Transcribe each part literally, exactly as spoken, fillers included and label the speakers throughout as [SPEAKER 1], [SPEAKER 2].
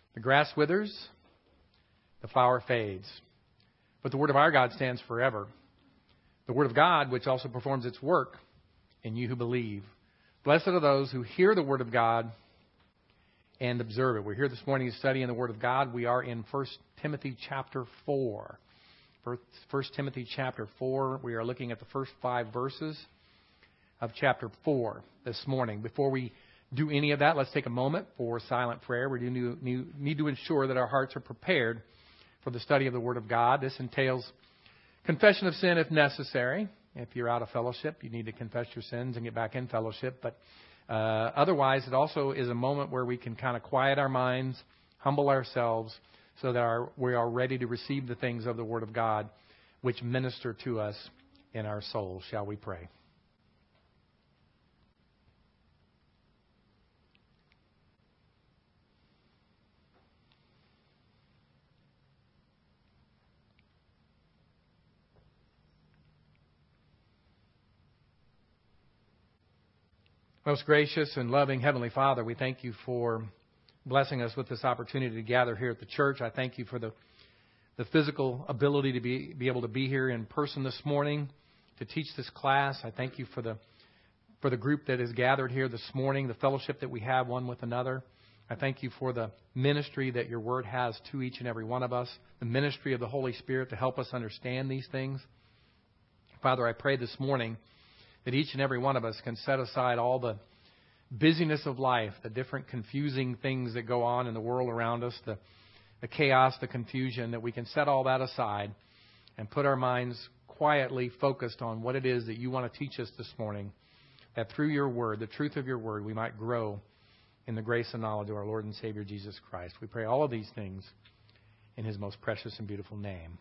[SPEAKER 1] The grass withers, the flower fades, but the word of our God stands forever. The word of God, which also performs its work in you who believe. Blessed are those who hear the word of God and observe it. We're here this morning studying the word of God. We are in First Timothy chapter four. First Timothy chapter four. We are looking at the first five verses of chapter four this morning. Before we do any of that, let's take a moment for silent prayer. We do need to ensure that our hearts are prepared for the study of the Word of God. This entails confession of sin if necessary. If you're out of fellowship, you need to confess your sins and get back in fellowship. But uh, otherwise, it also is a moment where we can kind of quiet our minds, humble ourselves, so that our, we are ready to receive the things of the Word of God which minister to us in our souls. Shall we pray? Most gracious and loving Heavenly Father, we thank you for blessing us with this opportunity to gather here at the church. I thank you for the, the physical ability to be, be able to be here in person this morning to teach this class. I thank you for the for the group that is gathered here this morning, the fellowship that we have one with another. I thank you for the ministry that your word has to each and every one of us, the ministry of the Holy Spirit to help us understand these things. Father, I pray this morning that each and every one of us can set aside all the busyness of life, the different confusing things that go on in the world around us, the, the chaos, the confusion, that we can set all that aside and put our minds quietly focused on what it is that you want to teach us this morning, that through your word, the truth of your word, we might grow in the grace and knowledge of our Lord and Savior Jesus Christ. We pray all of these things in his most precious and beautiful name.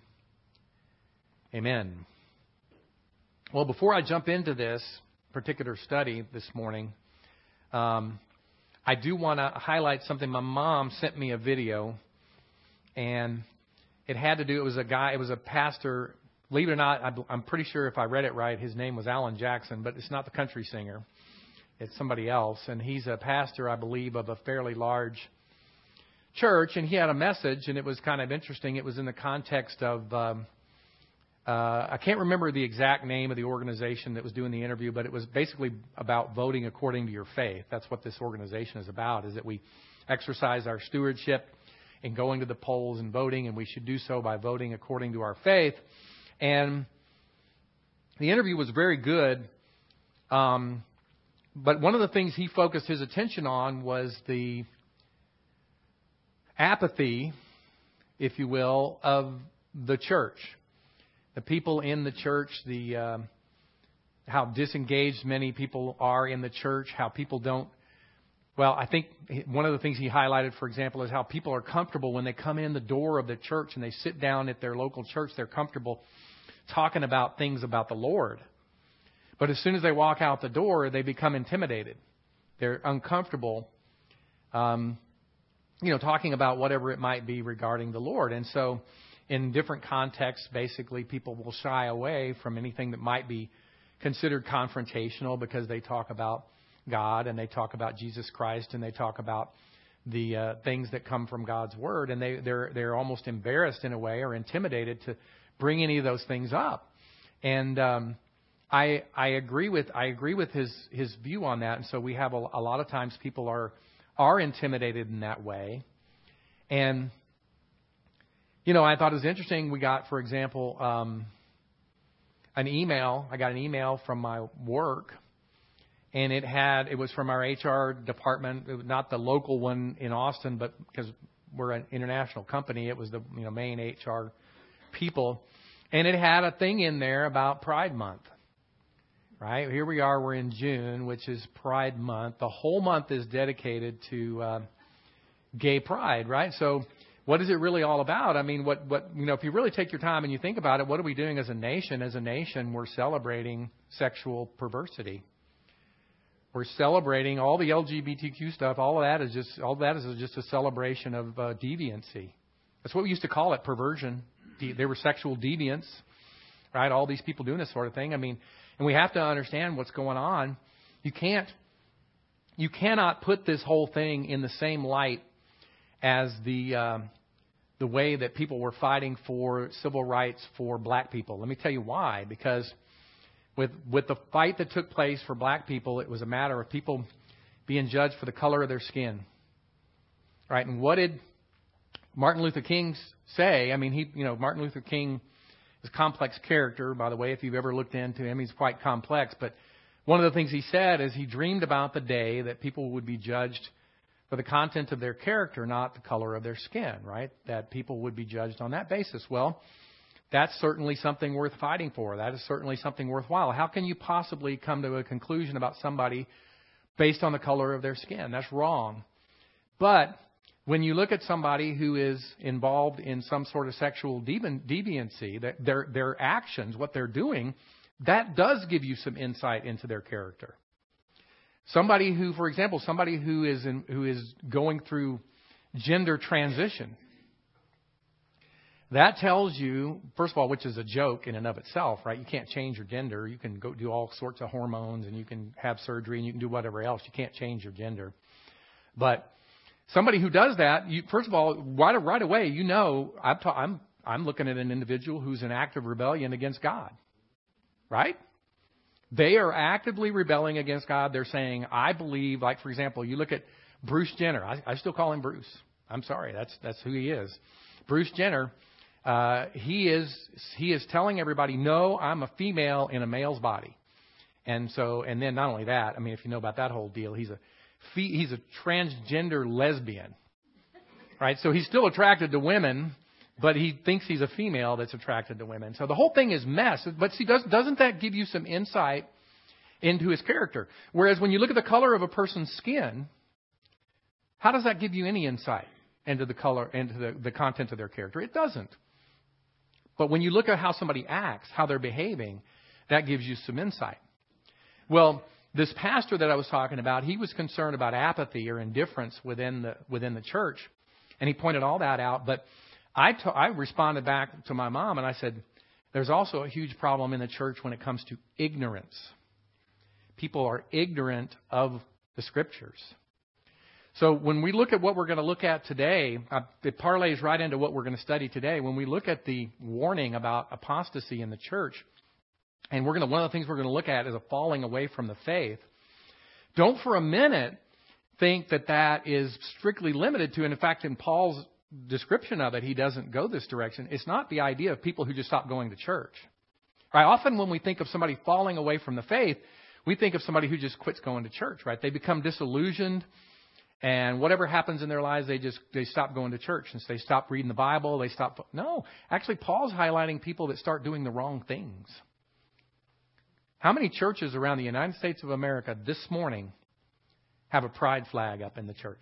[SPEAKER 1] Amen. Well, before I jump into this particular study this morning, um, I do want to highlight something. My mom sent me a video, and it had to do, it was a guy, it was a pastor. Believe it or not, I, I'm pretty sure if I read it right, his name was Alan Jackson, but it's not the country singer. It's somebody else, and he's a pastor, I believe, of a fairly large church, and he had a message, and it was kind of interesting. It was in the context of... Um, Uh, I can't remember the exact name of the organization that was doing the interview, but it was basically about voting according to your faith. That's what this organization is about, is that we exercise our stewardship in going to the polls and voting, and we should do so by voting according to our faith. And the interview was very good, um, but one of the things he focused his attention on was the apathy, if you will, of the church. The people in the church, the uh, how disengaged many people are in the church, how people don't... Well, I think one of the things he highlighted, for example, is how people are comfortable when they come in the door of the church and they sit down at their local church. They're comfortable talking about things about the Lord. But as soon as they walk out the door, they become intimidated. They're uncomfortable, um, you know, talking about whatever it might be regarding the Lord. And so... in different contexts, basically, people will shy away from anything that might be considered confrontational because they talk about God and they talk about Jesus Christ and they talk about the uh, things that come from God's Word. And they, they're they're almost embarrassed in a way or intimidated to bring any of those things up. And um, I I agree with I agree with his his view on that. And so we have a, a lot of times people are are intimidated in that way. And you know, I thought it was interesting. We got, for example, um, an email. I got an email from my work, and it had it was from our H R department. It was not the local one in Austin, but because we're an international company, it was the you know main H R people, and it had a thing in there about Pride Month. Right here we are. We're in June, which is Pride Month. The whole month is dedicated to uh, gay pride. Right, so. What is it really all about? I mean, what, what you know, if you really take your time and you think about it, what are we doing as a nation? As a nation, we're celebrating sexual perversity. We're celebrating all the L G B T Q stuff. All of that is just all of that is just a celebration of uh, deviancy. That's what we used to call it, perversion. De- they were sexual deviants, right? All these people doing this sort of thing. I mean, and we have to understand what's going on. You can't, you cannot put this whole thing in the same light as the uh, the way that people were fighting for civil rights for black people. Let me tell you why. Because with with the fight that took place for black people, it was a matter of people being judged for the color of their skin. Right? And what did Martin Luther King say? I mean, he, you know, Martin Luther King is a complex character, by the way. If you've ever looked into him, he's quite complex. But one of the things he said is he dreamed about the day that people would be judged for the content of their character, not the color of their skin, right? That people would be judged on that basis. Well, that's certainly something worth fighting for. That is certainly something worthwhile. How can you possibly come to a conclusion about somebody based on the color of their skin? That's wrong. But when you look at somebody who is involved in some sort of sexual devi- deviancy, that their their actions, what they're doing, that does give you some insight into their character. Somebody who, for example, somebody who is in, who is going through gender transition, that tells you, first of all, which is a joke in and of itself, right? You can't change your gender. You can go do all sorts of hormones, and you can have surgery, and you can do whatever else. You can't change your gender. But somebody who does that, you, first of all, right, right away, you know, I'm, ta- I'm I'm looking at an individual who's in active rebellion against God, right? They are actively rebelling against God. They're saying, I believe, like, for example, you look at Bruce Jenner. I, I still call him Bruce. I'm sorry. That's that's who he is. Bruce Jenner, uh, he is he is telling everybody, no, I'm a female in a male's body. And so, and then not only that, I mean, if you know about that whole deal, he's a he's a transgender lesbian, right? So he's still attracted to women, but he thinks he's a female that's attracted to women. So the whole thing is mess. But see, does, doesn't that give you some insight into his character? Whereas when you look at the color of a person's skin, how does that give you any insight into the color, into the, the content of their character? It doesn't. But when you look at how somebody acts, how they're behaving, that gives you some insight. Well, this pastor that I was talking about, he was concerned about apathy or indifference within the within the church, and he pointed all that out. But I, t- I responded back to my mom, and I said, there's also a huge problem in the church when it comes to ignorance. People are ignorant of the Scriptures. So when we look at what we're going to look at today, uh, it parlays right into what we're going to study today. When we look at the warning about apostasy in the church, and we're going to one of the things we're going to look at is a falling away from the faith. Don't for a minute think that that is strictly limited to, and in fact, in Paul's description of it, he doesn't go this direction. It's not the idea of people who just stop going to church. Right? Often when we think of somebody falling away from the faith, we think of somebody who just quits going to church, right? They become disillusioned, and whatever happens in their lives, they just they stop going to church, and so they stop reading the Bible. They stop. No, actually, Paul's highlighting people that start doing the wrong things. How many churches around the United States of America this morning have a pride flag up in the church?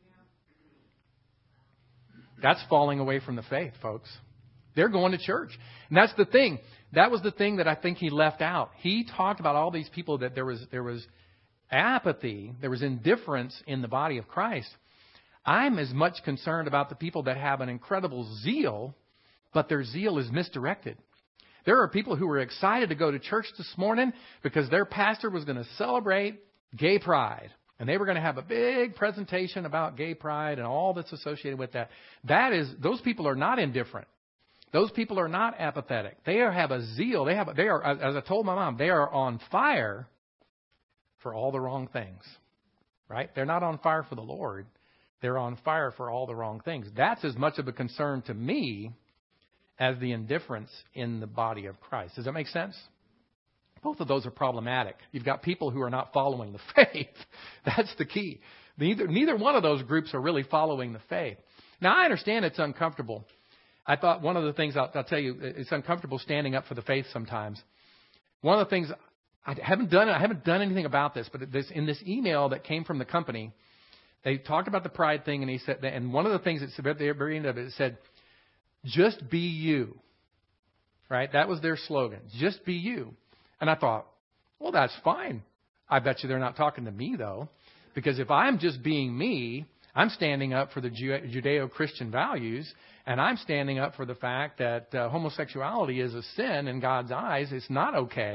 [SPEAKER 1] That's falling away from the faith, folks. They're going to church. And that's the thing. That was the thing that I think he left out. He talked about all these people that there was there was apathy, there was indifference in the body of Christ. I'm as much concerned about the people that have an incredible zeal, but their zeal is misdirected. There are people who were excited to go to church this morning because their pastor was going to celebrate gay pride. And they were going to have a big presentation about gay pride and all that's associated with that. That is, those people are not indifferent. Those people are not apathetic. They are, have a zeal. They have, they are, as I told my mom, they are on fire for all the wrong things. Right? They're not on fire for the Lord. They're on fire for all the wrong things. That's as much of a concern to me as the indifference in the body of Christ. Does that make sense? Both of those are problematic. You've got people who are not following the faith. That's the key. Neither, neither one of those groups are really following the faith. Now, I understand it's uncomfortable. I thought one of the things, I'll, I'll tell you, it's uncomfortable standing up for the faith sometimes. One of the things, I haven't done I haven't done anything about this, but this, in this email that came from the company, they talked about the pride thing, and he said, and one of the things that said at the very end of it, it said, just be you. Right? That was their slogan. Just be you. And I thought, well, that's fine. I bet you they're not talking to me, though. Because if I'm just being me, I'm standing up for the Judeo-Christian values, and I'm standing up for the fact that uh, homosexuality is a sin in God's eyes. It's not okay.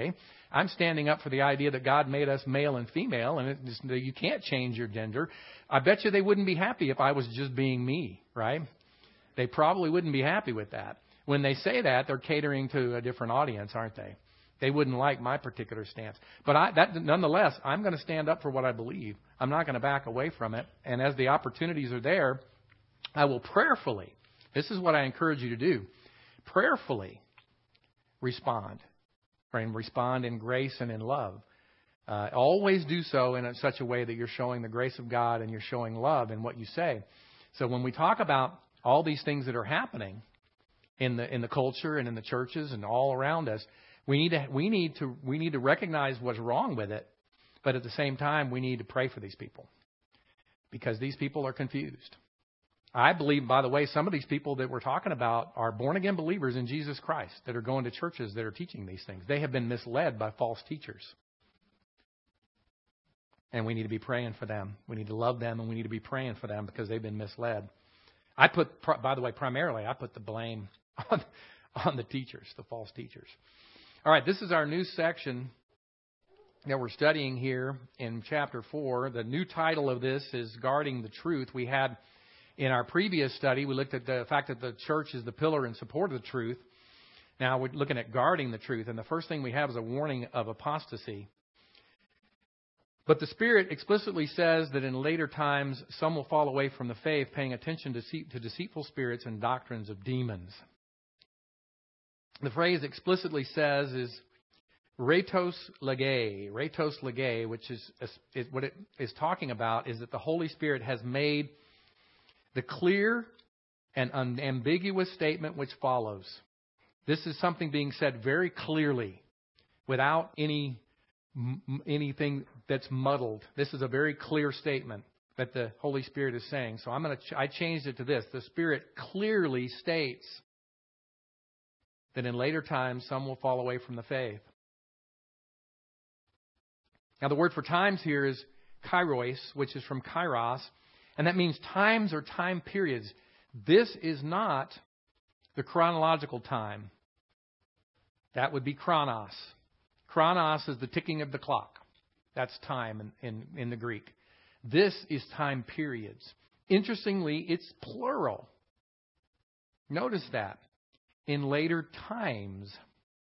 [SPEAKER 1] I'm standing up for the idea that God made us male and female, and it just, you can't change your gender. I bet you they wouldn't be happy if I was just being me, right? They probably wouldn't be happy with that. When they say that, they're catering to a different audience, aren't they? They wouldn't like my particular stance. But I, that, nonetheless, I'm going to stand up for what I believe. I'm not going to back away from it. And as the opportunities are there, I will prayerfully, this is what I encourage you to do, prayerfully respond. And respond in grace and in love. Uh, always do so in such a way that you're showing the grace of God and you're showing love in what you say. So when we talk about all these things that are happening in the in the culture and in the churches and all around us, we need to we need to we need to recognize what's wrong with it, but at the same time we need to pray for these people because these people are confused. I believe, by the way, some of these people that we're talking about are born-again believers in Jesus Christ that are going to churches that are teaching these things. They have been misled by false teachers. And we need to be praying for them. We need to love them, and we need to be praying for them because they've been misled. I put, by the way, primarily, I put the blame on, on the teachers, the false teachers. All right, this is our new section that we're studying here in chapter four. The new title of this is Guarding the Truth. We had... In our previous study, we looked at the fact that the church is the pillar and support of the truth. Now we're looking at guarding the truth. And the first thing we have is a warning of apostasy. But the Spirit explicitly says that in later times, some will fall away from the faith, paying attention to, to deceitful spirits and doctrines of demons. The phrase explicitly says is Rhetos Lege. Rhetos Lege, which is, is what it is talking about, is that the Holy Spirit has made the clear and unambiguous statement which follows. This is something being said very clearly without any anything that's muddled. This is a very clear statement that the Holy Spirit is saying. So I'm going to ch- I changed it to this. The Spirit clearly states that in later times some will fall away from the faith. Now the word for times here is kairos, which is from kairos. And that means times or time periods. This is not the chronological time. That would be chronos. Chronos is the ticking of the clock. That's time in, in, in the Greek. This is time periods. Interestingly, it's plural. Notice that. In later times.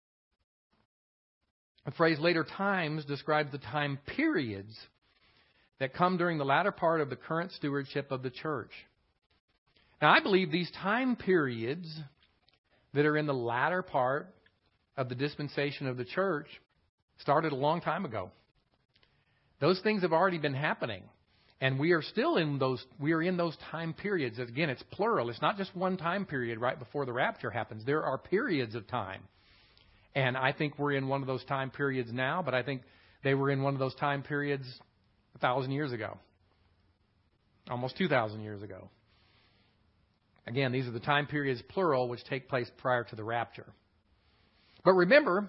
[SPEAKER 1] The phrase later times describes the time periods that come during the latter part of the current stewardship of the church. Now, I believe these time periods that are in the latter part of the dispensation of the church started a long time ago. Those things have already been happening. And we are still in those, we are in those time periods. Again, it's plural. It's not just one time period right before the rapture happens. There are periods of time. And I think we're in one of those time periods now, but I think they were in one of those time periods a thousand years ago. Almost two thousand years ago. Again, these are the time periods, plural, which take place prior to the rapture. But remember,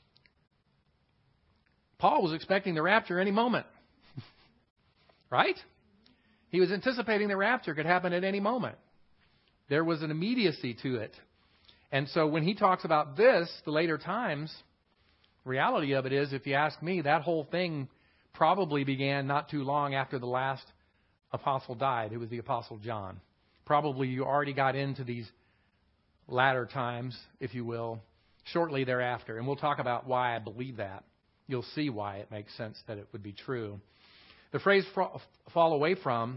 [SPEAKER 1] Paul was expecting the rapture any moment. Right? He was anticipating the rapture could happen at any moment. There was an immediacy to it. And so when he talks about this, the later times, reality of it is, if you ask me, that whole thing probably began not too long after the last apostle died, who was the Apostle John. Probably you already got into these latter times, if you will, shortly thereafter. And we'll talk about why I believe that. You'll see why it makes sense that it would be true. The phrase fall away from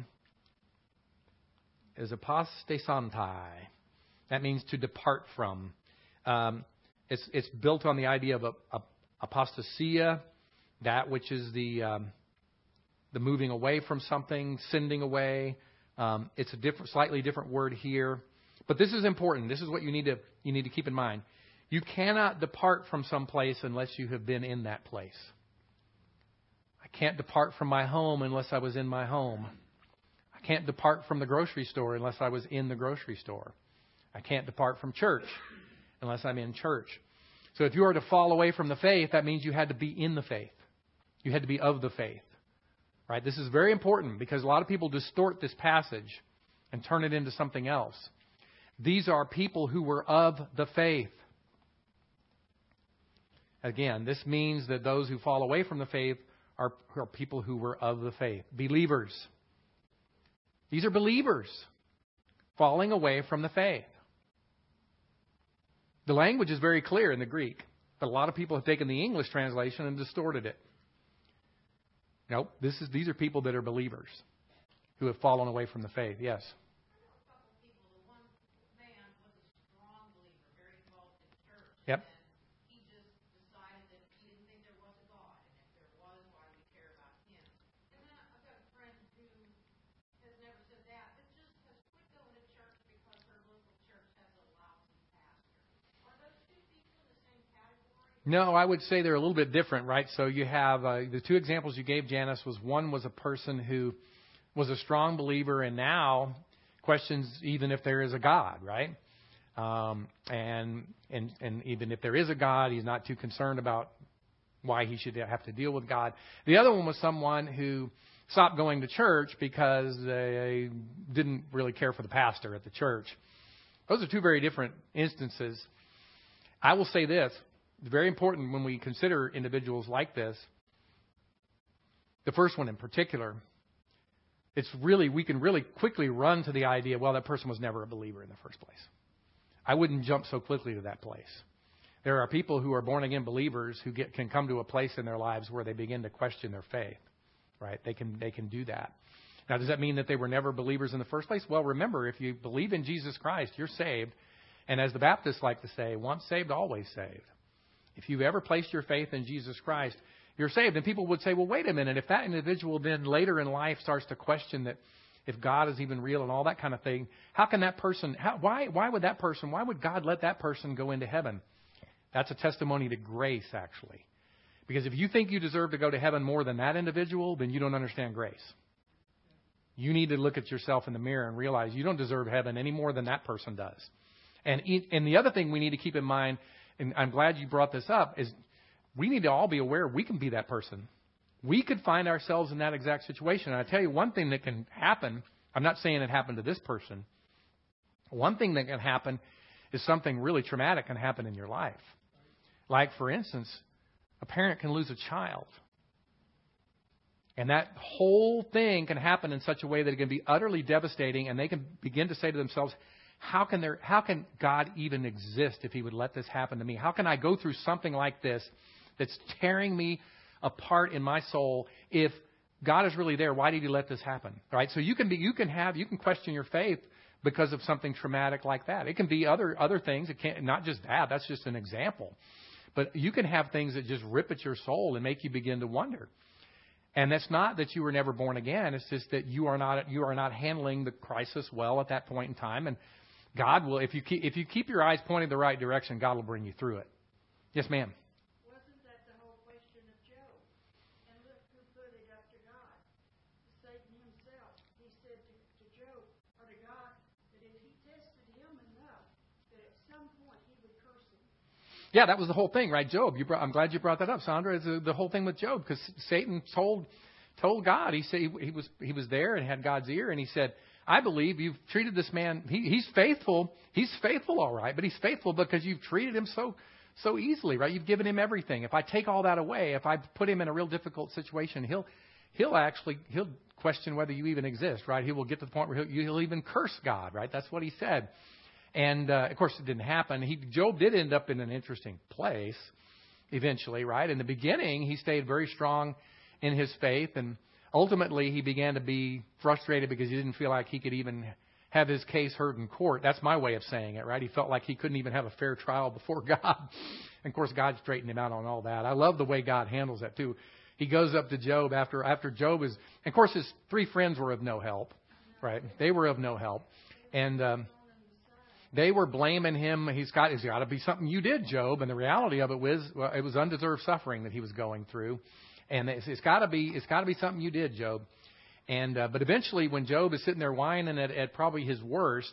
[SPEAKER 1] is apostasantai. That means to depart from. Um, it's, it's built on the idea of a, a, apostasia, that which is the um, the moving away from something, sending away. Um, it's a different, slightly different word here, but this is important. This is what you need to you need to keep in mind. You cannot depart from some place unless you have been in that place. I can't depart from my home unless I was in my home. I can't depart from the grocery store unless I was in the grocery store. I can't depart from church unless I'm in church. So if you are to fall away from the faith, that means you had to be in the faith. You had to be of the faith. Right? This is very important because a lot of people distort this passage and turn it into something else. These are people who were of the faith. Again, this means that those who fall away from the faith are, are people who were of the faith. Believers. These are believers falling away from the faith. The language is very clear in the Greek, but a lot of people have taken the English translation and distorted it. Nope, this is these are people that are believers who have fallen away from the faith. Yes. Yep. No, I would say they're a little bit different, right? So you have uh, the two examples you gave, Janice, was one was a person who was a strong believer and now questions even if there is a God, right? Um, and and and even if there is a God, he's not too concerned about why he should have to deal with God. The other one was someone who stopped going to church because they didn't really care for the pastor at the church. Those are two very different instances. I will say this. It's very important when we consider individuals like this. The first one in particular, it's really, we can really quickly run to the idea, well, that person was never a believer in the first place. I wouldn't jump so quickly to that place. There are people who are born-again believers who get, can come to a place in their lives where they begin to question their faith, right? They can, they can do that. Now, does that mean that they were never believers in the first place? Well, remember, if you believe in Jesus Christ, you're saved. And as the Baptists like to say, once saved, always saved. If you've ever placed your faith in Jesus Christ, you're saved. And people would say, well, wait a minute. If that individual then later in life starts to question that if God is even real and all that kind of thing, how can that person, how, why, why would that person, why would God let that person go into heaven? That's a testimony to grace, actually. Because if you think you deserve to go to heaven more than that individual, then you don't understand grace. You need to look at yourself in the mirror and realize you don't deserve heaven any more than that person does. And, and the other thing we need to keep in mind, and I'm glad you brought this up, is we need to all be aware we can be that person. We could find ourselves in that exact situation. And I tell you one thing that can happen, I'm not saying it happened to this person. One thing that can happen is something really traumatic can happen in your life. Like, for instance, a parent can lose a child. And that whole thing can happen in such a way that it can be utterly devastating, and they can begin to say to themselves, How can there? How can God even exist if he would let this happen to me? How can I go through something like this that's tearing me apart in my soul? If God is really there, why did he let this happen? Right? So you can be, you can have, you can question your faith because of something traumatic like that. It can be other other things. It can't, not just that. That's just an example. But you can have things that just rip at your soul and make you begin to wonder. And that's not that you were never born again. It's just that you are not you are not handling the crisis well at that point in time. And God will, if you keep, if you keep your eyes pointed the right direction, God will bring you through it. Yes, ma'am.
[SPEAKER 2] Wasn't that the whole question of Job? And look who put it up to God. Satan himself. He said to, to Job, or to God, that if he tested him enough, that at some point he would curse him.
[SPEAKER 1] Yeah, that was the whole thing, right? Job. You brought, I'm glad you brought that up, Sandra. It's the, the whole thing with Job, because Satan told told God. He said he, he was he was there and had God's ear, and he said, I believe you've treated this man, he, he's faithful. He's faithful, all right, but he's faithful because you've treated him so so easily, right? You've given him everything. If I take all that away, if I put him in a real difficult situation, he'll he'll actually, he'll question whether you even exist, right? He will get to the point where he'll, he'll even curse God, right? That's what he said. And, uh, of course, it didn't happen. He, Job did end up in an interesting place eventually, right? In the beginning, he stayed very strong in his faith, and ultimately, he began to be frustrated because he didn't feel like he could even have his case heard in court. That's my way of saying it, right? He felt like he couldn't even have a fair trial before God. And, of course, God straightened him out on all that. I love the way God handles that, too. He goes up to Job after after Job is... And, of course, his three friends were of no help, right? They were of no help. And um, they were blaming him. He's got, it's got to be something you did, Job. And the reality of it was, well, it was undeserved suffering that he was going through. And it's, it's got to be it's got to be something you did, Job. And uh, but eventually, when Job is sitting there whining at, at probably his worst,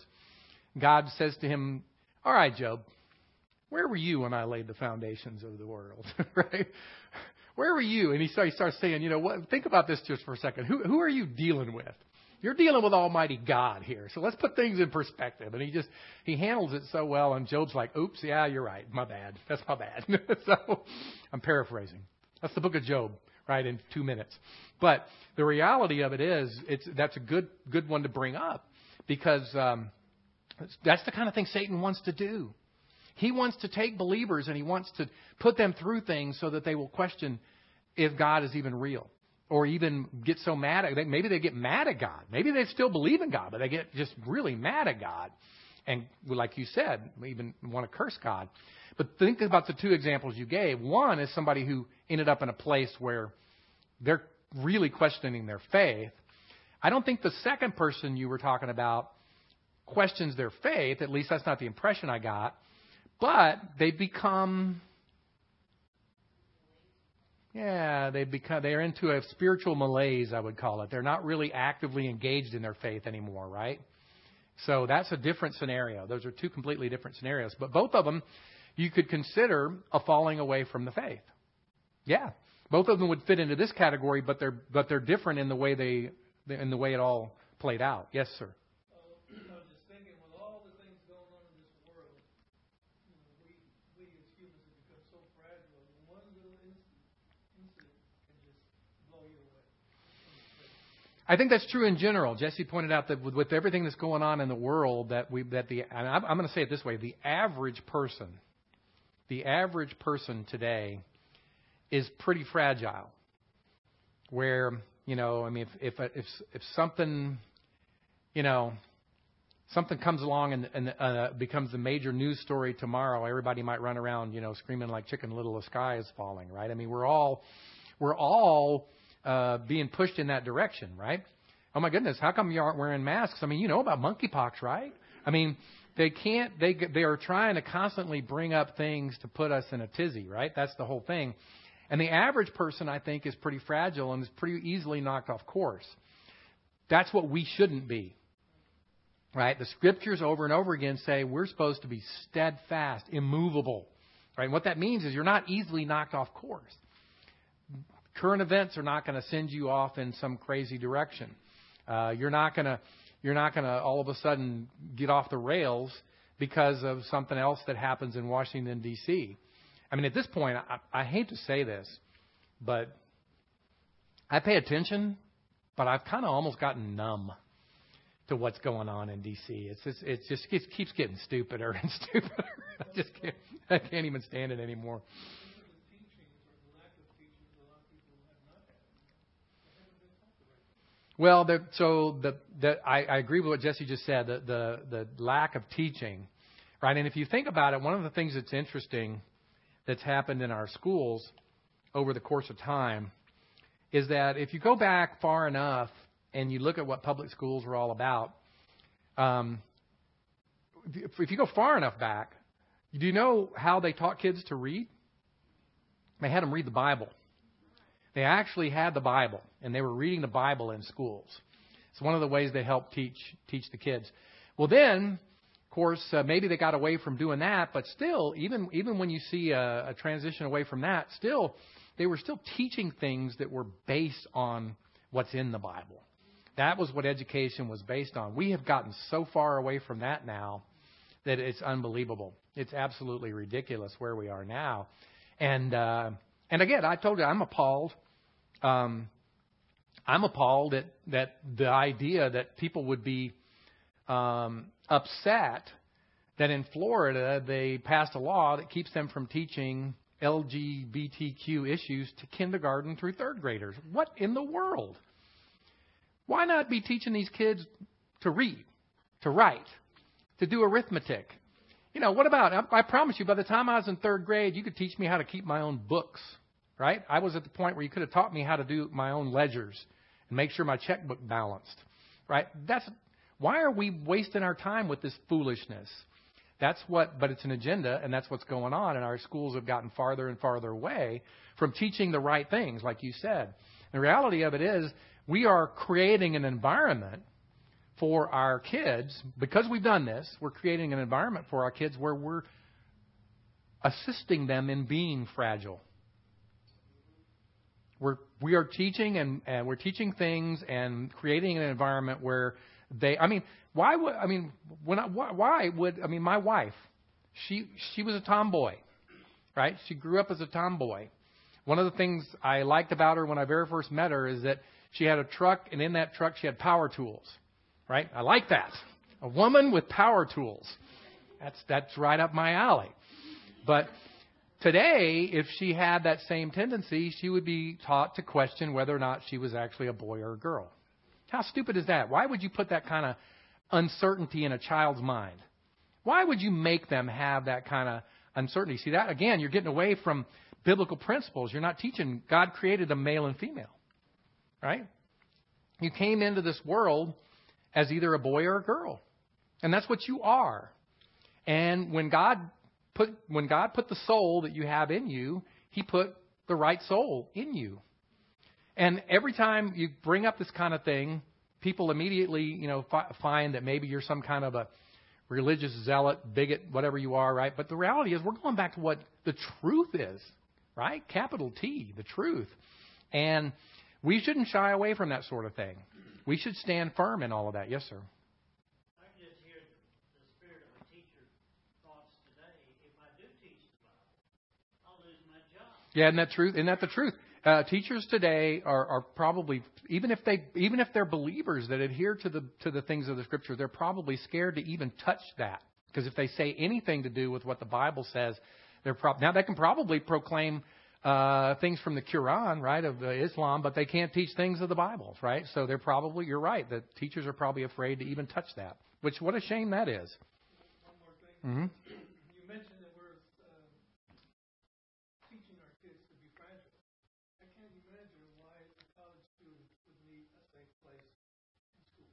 [SPEAKER 1] God says to him, "All right, Job, where were you when I laid the foundations of the world?" Right? Where were you? And he starts, he starts saying, "You know what? Think about this just for a second. Who who are you dealing with? You're dealing with Almighty God here. So let's put things in perspective. And he just, he handles it so well. And Job's like, oops, yeah, you're right. My bad. That's my bad. So I'm paraphrasing. That's the book of Job, right, in two minutes. But the reality of it is, it's that's a good good one to bring up because um, that's the kind of thing Satan wants to do. He wants to take believers and he wants to put them through things so that they will question if God is even real or even get so mad at, maybe they get mad at God. Maybe they still believe in God, but they get just really mad at God. And like you said, even want to curse God. But think about the two examples you gave. One is somebody who ended up in a place where they're really questioning their faith. I don't think the second person you were talking about questions their faith. At least that's not the impression I got. But they become, yeah, they become, they're into a spiritual malaise, I would call it. They're not really actively engaged in their faith anymore, right? So that's a different scenario. Those are two completely different scenarios. But both of them you could consider a falling away from the faith. Yeah, both of them would fit into this category, but they're but they're different in the way they in the way it all played out. Yes, sir.
[SPEAKER 3] Uh, I was just thinking, with all the things going on in this world, you know, we we as humans have become so fragile. And one little incident, incident can just blow you away.
[SPEAKER 1] I think that's true in general. Jesse pointed out that with, with everything that's going on in the world, that we that the and I'm, I'm going to say it this way: the average person, the average person today, is pretty fragile. Where you know, I mean, if if if, if something, you know, something comes along and, and uh, becomes the major news story tomorrow, everybody might run around, you know, screaming like Chicken Little, the sky is falling, right? I mean, we're all we're all Uh, being pushed in that direction, right? Oh my goodness, how come you aren't wearing masks? I mean, you know about monkeypox, right? I mean, they can't, they they are trying to constantly bring up things to put us in a tizzy, right? That's the whole thing. And the average person, I think, is pretty fragile and is pretty easily knocked off course. That's what we shouldn't be, right? The scriptures over and over again say we're supposed to be steadfast, immovable, right? And what that means is you're not easily knocked off course. Current events are not going to send you off in some crazy direction. Uh, you're not going to you're not going to all of a sudden get off the rails because of something else that happens in Washington, D C. I mean, at this point, I, I hate to say this, but I pay attention, but I've kind of almost gotten numb to what's going on in D C. It's just, it's just it keeps getting stupider and stupider. I just can't, I can't even stand it anymore. Well, the, so the, the, I, I agree with what Jesse just said, the, the, the lack of teaching, right? And if you think about it, one of the things that's interesting that's happened in our schools over the course of time is that if you go back far enough and you look at what public schools were all about, um, if, if you go far enough back, do you know how they taught kids to read? They had them read the Bible. They actually had the Bible, and they were reading the Bible in schools. It's one of the ways they helped teach teach the kids. Well, then, of course, uh, maybe they got away from doing that, but still, even even when you see a, a transition away from that, still, they were still teaching things that were based on what's in the Bible. That was what education was based on. We have gotten so far away from that now that it's unbelievable. It's absolutely ridiculous where we are now. And uh, and again, I told you, I'm appalled. Um, I'm appalled at that the idea that people would be um, upset that in Florida they passed a law that keeps them from teaching L G B T Q issues to kindergarten through third graders. What in the world? Why not be teaching these kids to read, to write, to do arithmetic? You know, what about, I, I promise you, by the time I was in third grade, you could teach me how to keep my own books, right? I was at the point where you could have taught me how to do my own ledgers and make sure my checkbook balanced, right? That's, why are we wasting our time with this foolishness? That's what, but it's an agenda, and that's what's going on, and our schools have gotten farther and farther away from teaching the right things, like you said. The reality of it is, we are creating an environment for our kids, because we've done this, we're creating an environment for our kids where we're assisting them in being fragile. We're we are teaching and, and we're teaching things and creating an environment where they. I mean, why would I mean when I, why, why would I mean my wife? She she was a tomboy, right? She grew up as a tomboy. One of the things I liked about her when I very first met her is that she had a truck, and in that truck she had power tools, right? I like that. A woman with power tools. That's that's right up my alley. But today, if she had that same tendency, she would be taught to question whether or not she was actually a boy or a girl. How stupid is that? Why would you put that kind of uncertainty in a child's mind? Why would you make them have that kind of uncertainty? See, that again, you're getting away from biblical principles. You're not teaching God created a male and female, right? You came into this world as either a boy or a girl, and that's what you are. And when God put when God put the soul that you have in you, He put the right soul in you. And every time you bring up this kind of thing, people immediately, you know, fi- find that maybe you're some kind of a religious zealot, bigot, whatever you are, right? But the reality is, we're going back to what the truth is, right? Capital T, the truth. And we shouldn't shy away from that sort of thing. We should stand firm in all of that. Yes, sir. Yeah, isn't that truth? Isn't that the truth? Uh, teachers today are, are probably, even if they, even if they're believers that adhere to the to the things of the Scripture, they're probably scared to even touch that, because if they say anything to do with what the Bible says, they're prob- now they can probably proclaim uh, things from the Quran, right, of uh, Islam, but they can't teach things of the Bible, right? So they're probably, you're right, that teachers are probably afraid to even touch that. Which, what a shame that is.
[SPEAKER 3] One more thing.
[SPEAKER 1] Mm-hmm.
[SPEAKER 3] You mentioned that we're uh, teaching our kids to be fragile. I can't imagine why a college student would need a safe place in school.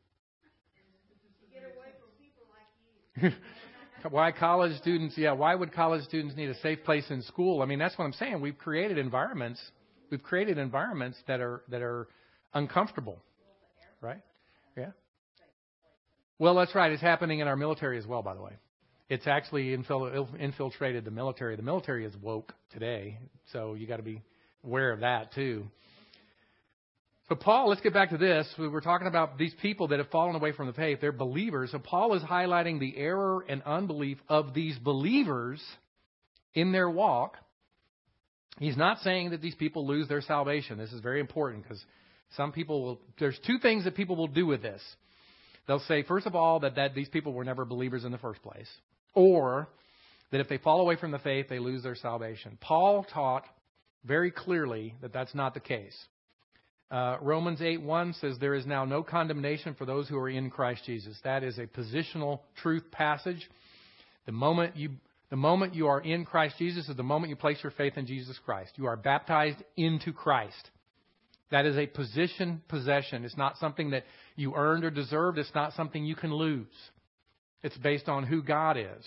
[SPEAKER 2] Get away from people like you.
[SPEAKER 1] Why college students, yeah, why would college students need a safe place in school? I mean, that's what I'm saying. We've created environments, we've created environments that are that are uncomfortable, right? Yeah. Well, that's right. It's happening in our military as well, by the way. It's actually infil- infiltrated the military. The military is woke today, so you got to be aware of that too. So Paul, let's get back to this. We were talking about these people that have fallen away from the faith. They're believers. So Paul is highlighting the error and unbelief of these believers in their walk. He's not saying that these people lose their salvation. This is very important, because some people will, there's two things that people will do with this. They'll say, first of all, that, that these people were never believers in the first place, or that if they fall away from the faith, they lose their salvation. Paul taught very clearly that that's not the case. Uh, Romans eight one says, there is now no condemnation for those who are in Christ Jesus. That is a positional truth passage. The moment you the moment you are in Christ Jesus is the moment you place your faith in Jesus Christ. You are baptized into Christ. That is a position possession. It's not something that you earned or deserved. It's not something you can lose. It's based on who God is.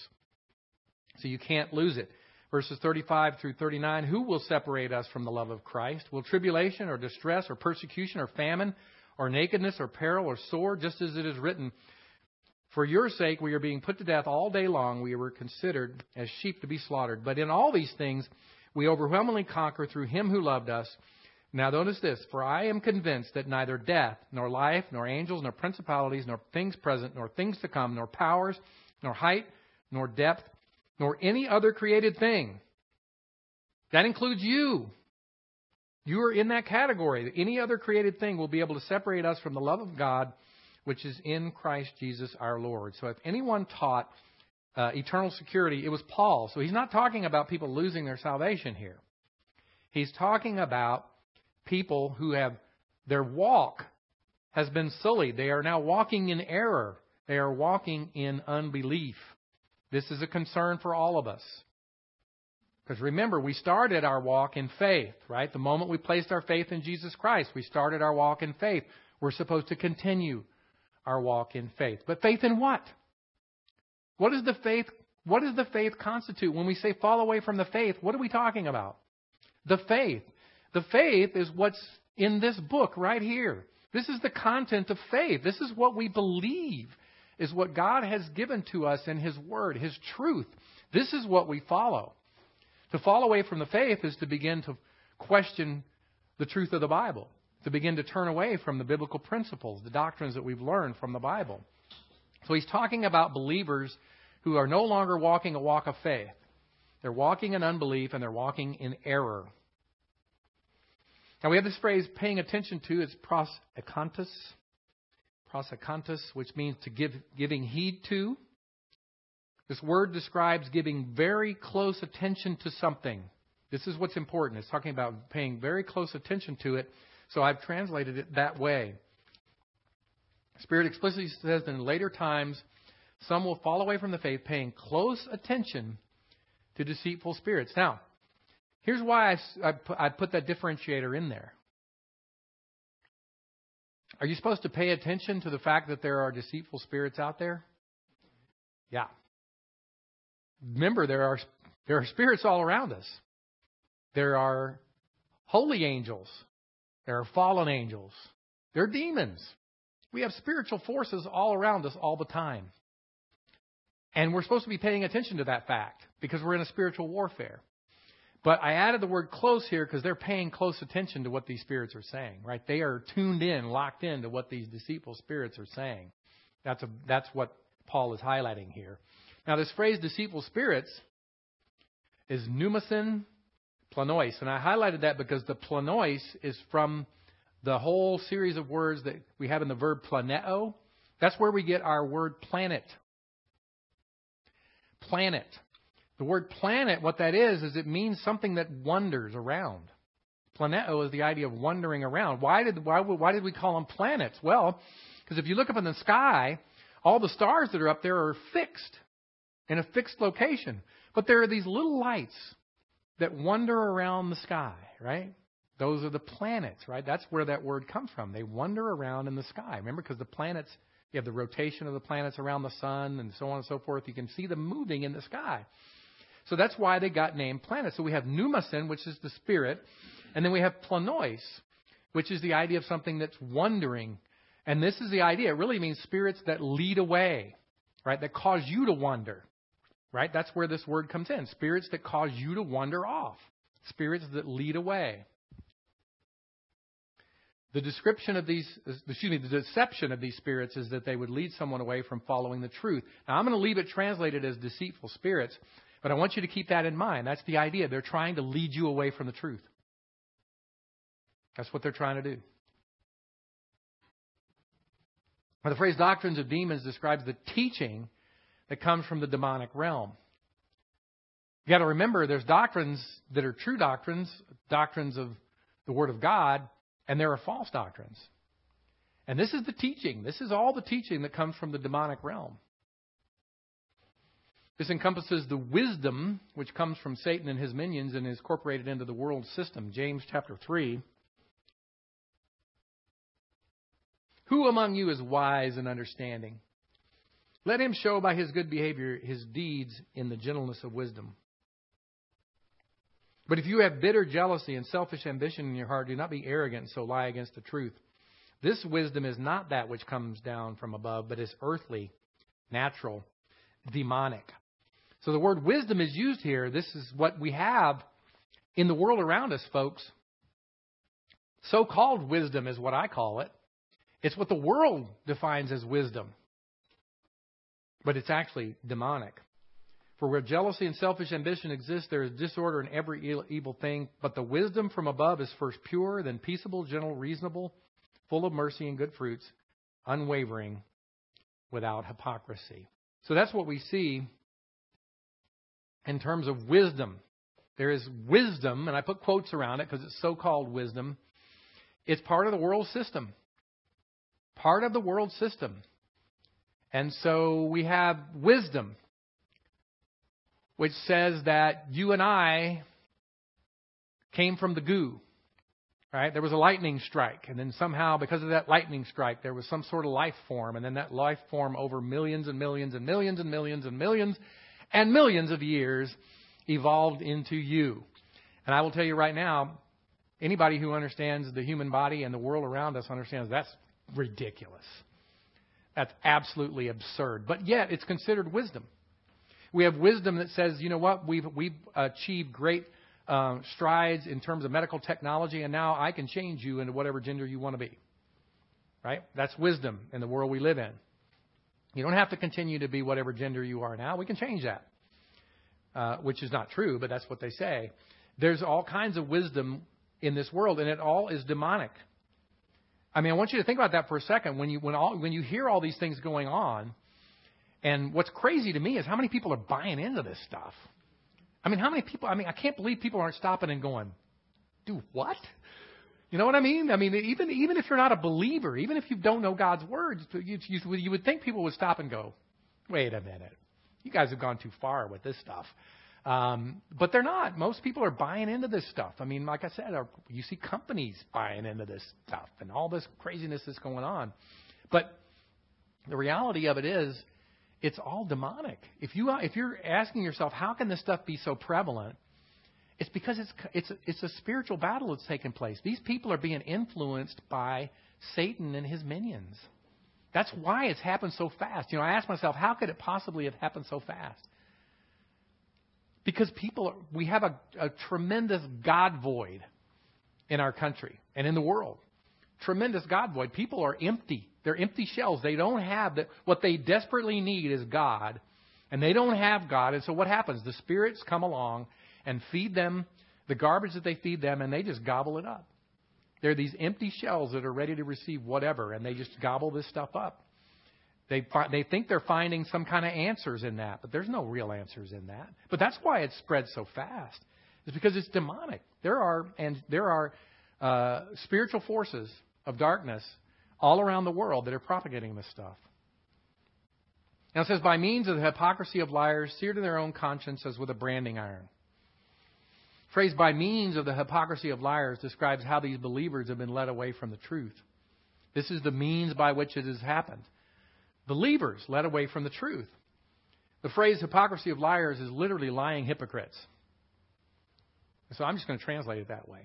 [SPEAKER 1] So you can't lose it. Verses thirty-five through thirty-nine, who will separate us from the love of Christ? Will tribulation or distress or persecution or famine or nakedness or peril or sword? Just as it is written, for your sake we are being put to death all day long. We were considered as sheep to be slaughtered. But in all these things we overwhelmingly conquer through Him who loved us. Now notice this, for I am convinced that neither death, nor life, nor angels, nor principalities, nor things present, nor things to come, nor powers, nor height, nor depth, nor any other created thing. That includes you. You are in that category. Any other created thing will be able to separate us from the love of God, which is in Christ Jesus our Lord. So if anyone taught uh, eternal security, it was Paul. So he's not talking about people losing their salvation here. He's talking about people who have, their walk has been sullied. They are now walking in error. They are walking in unbelief. This is a concern for all of us. Because remember, we started our walk in faith, right? The moment we placed our faith in Jesus Christ, we started our walk in faith. We're supposed to continue our walk in faith. But faith in what? What is the faith? What does the faith constitute? When we say fall away from the faith, what are we talking about? The faith. The faith is what's in this book right here. This is the content of faith. This is what we believe, is what God has given to us in His Word, His truth. This is what we follow. To fall away from the faith is to begin to question the truth of the Bible, to begin to turn away from the biblical principles, the doctrines that we've learned from the Bible. So he's talking about believers who are no longer walking a walk of faith. They're walking in unbelief and they're walking in error. Now we have this phrase, paying attention to, it's prosakantos, prosakantos, which means to give, giving heed to. This word describes giving very close attention to something. This is what's important. It's talking about paying very close attention to it. So I've translated it that way. Spirit explicitly says that in later times, some will fall away from the faith, paying close attention to deceitful spirits. Now, here's why I, I, put, I put that differentiator in there. Are you supposed to pay attention to the fact that there are deceitful spirits out there? Yeah. Remember, there are there are spirits all around us. There are holy angels. There are fallen angels. There are demons. We have spiritual forces all around us all the time. And we're supposed to be paying attention to that fact because we're in a spiritual warfare. But I added the word close here because they're paying close attention to what these spirits are saying, right? They are tuned in, locked in to what these deceitful spirits are saying. That's a, that's what Paul is highlighting here. Now, this phrase, deceitful spirits, is pneumasin planois. And I highlighted that because the planois is from the whole series of words that we have in the verb planeo. That's where we get our word planet. Planet. The word planet, what that is, is it means something that wanders around. Planeo is the idea of wandering around. Why did why, why did we call them planets? Well, because if you look up in the sky, all the stars that are up there are fixed in a fixed location. But there are these little lights that wander around the sky, right? Those are the planets, right? That's where that word comes from. They wander around in the sky. Remember, because the planets, you have the rotation of the planets around the sun and so on and so forth. You can see them moving in the sky. So that's why they got named planets. So we have pneumasin, which is the spirit. And then we have planois, which is the idea of something that's wandering. And this is the idea. It really means spirits that lead away, right? That cause you to wander, right? That's where this word comes in. Spirits that cause you to wander off. Spirits that lead away. The description of these, excuse me, the deception of these spirits is that they would lead someone away from following the truth. Now, I'm going to leave it translated as deceitful spirits, but I want you to keep that in mind. That's the idea. They're trying to lead you away from the truth. That's what they're trying to do. Now, the phrase doctrines of demons describes the teaching that comes from the demonic realm. You got to remember, there's doctrines that are true doctrines, doctrines of the Word of God, and there are false doctrines. And this is the teaching. This is all the teaching that comes from the demonic realm. This encompasses the wisdom which comes from Satan and his minions and is incorporated into the world system. James chapter three. Who among you is wise and understanding? Let him show by his good behavior his deeds in the gentleness of wisdom. But if you have bitter jealousy and selfish ambition in your heart, do not be arrogant and so lie against the truth. This wisdom is not that which comes down from above, but is earthly, natural, demonic. So the word wisdom is used here. This is what we have in the world around us, folks. So-called wisdom is what I call it. It's what the world defines as wisdom. But it's actually demonic. For where jealousy and selfish ambition exist, there is disorder in every evil thing. But the wisdom from above is first pure, then peaceable, gentle, reasonable, full of mercy and good fruits, unwavering, without hypocrisy. So that's what we see in terms of wisdom. There is wisdom, and I put quotes around it because it's so-called wisdom. It's part of the world system. Part of the world system. And so we have wisdom, which says that you and I came from the goo, right? There was a lightning strike, and then somehow, because of that lightning strike, there was some sort of life form, and then that life form over millions and millions and millions and millions and millions and millions of years evolved into you. And I will tell you right now, anybody who understands the human body and the world around us understands that's ridiculous. That's absolutely absurd. But yet, it's considered wisdom. We have wisdom that says, you know what, we've we've achieved great um, strides in terms of medical technology, and now I can change you into whatever gender you want to be. Right? That's wisdom in the world we live in. You don't have to continue to be whatever gender you are now. We can change that, uh, which is not true, but that's what they say. There's all kinds of wisdom in this world, and it all is demonic. I mean, I want you to think about that for a second. When you when all when you hear all these things going on, and what's crazy to me is how many people are buying into this stuff. I mean, how many people? I mean, I can't believe people aren't stopping and going, "Do what?" You know what I mean? I mean, even even if you're not a believer, even if you don't know God's words, you, you, you would think people would stop and go, "Wait a minute, you guys have gone too far with this stuff." Um, but they're not. Most people are buying into this stuff. I mean, like I said, you see companies buying into this stuff and all this craziness that's going on. But the reality of it is, it's all demonic. If you if you're asking yourself, how can this stuff be so prevalent? It's because it's it's it's a spiritual battle that's taking place. These people are being influenced by Satan and his minions. That's why it's happened so fast. You know, I ask myself, how could it possibly have happened so fast? Because people, we have a, a tremendous God void in our country and in the world. Tremendous God void. People are empty. They're empty shells. They don't have the, what they desperately need is God, and they don't have God. And so what happens? The spirits come along and feed them the garbage that they feed them, and they just gobble it up. They're these empty shells that are ready to receive whatever, and they just gobble this stuff up. They they think they're finding some kind of answers in that, but there's no real answers in that. But that's why it spreads so fast. It's because it's demonic. There are and there are uh, spiritual forces of darkness all around the world that are propagating this stuff. Now it says, by means of the hypocrisy of liars, seared in their own conscience as with a branding iron. The phrase "by means of the hypocrisy of liars" describes how these believers have been led away from the truth. This is the means by which it has happened. Believers led away from the truth. The phrase hypocrisy of liars is literally lying hypocrites. So I'm just going to translate it that way.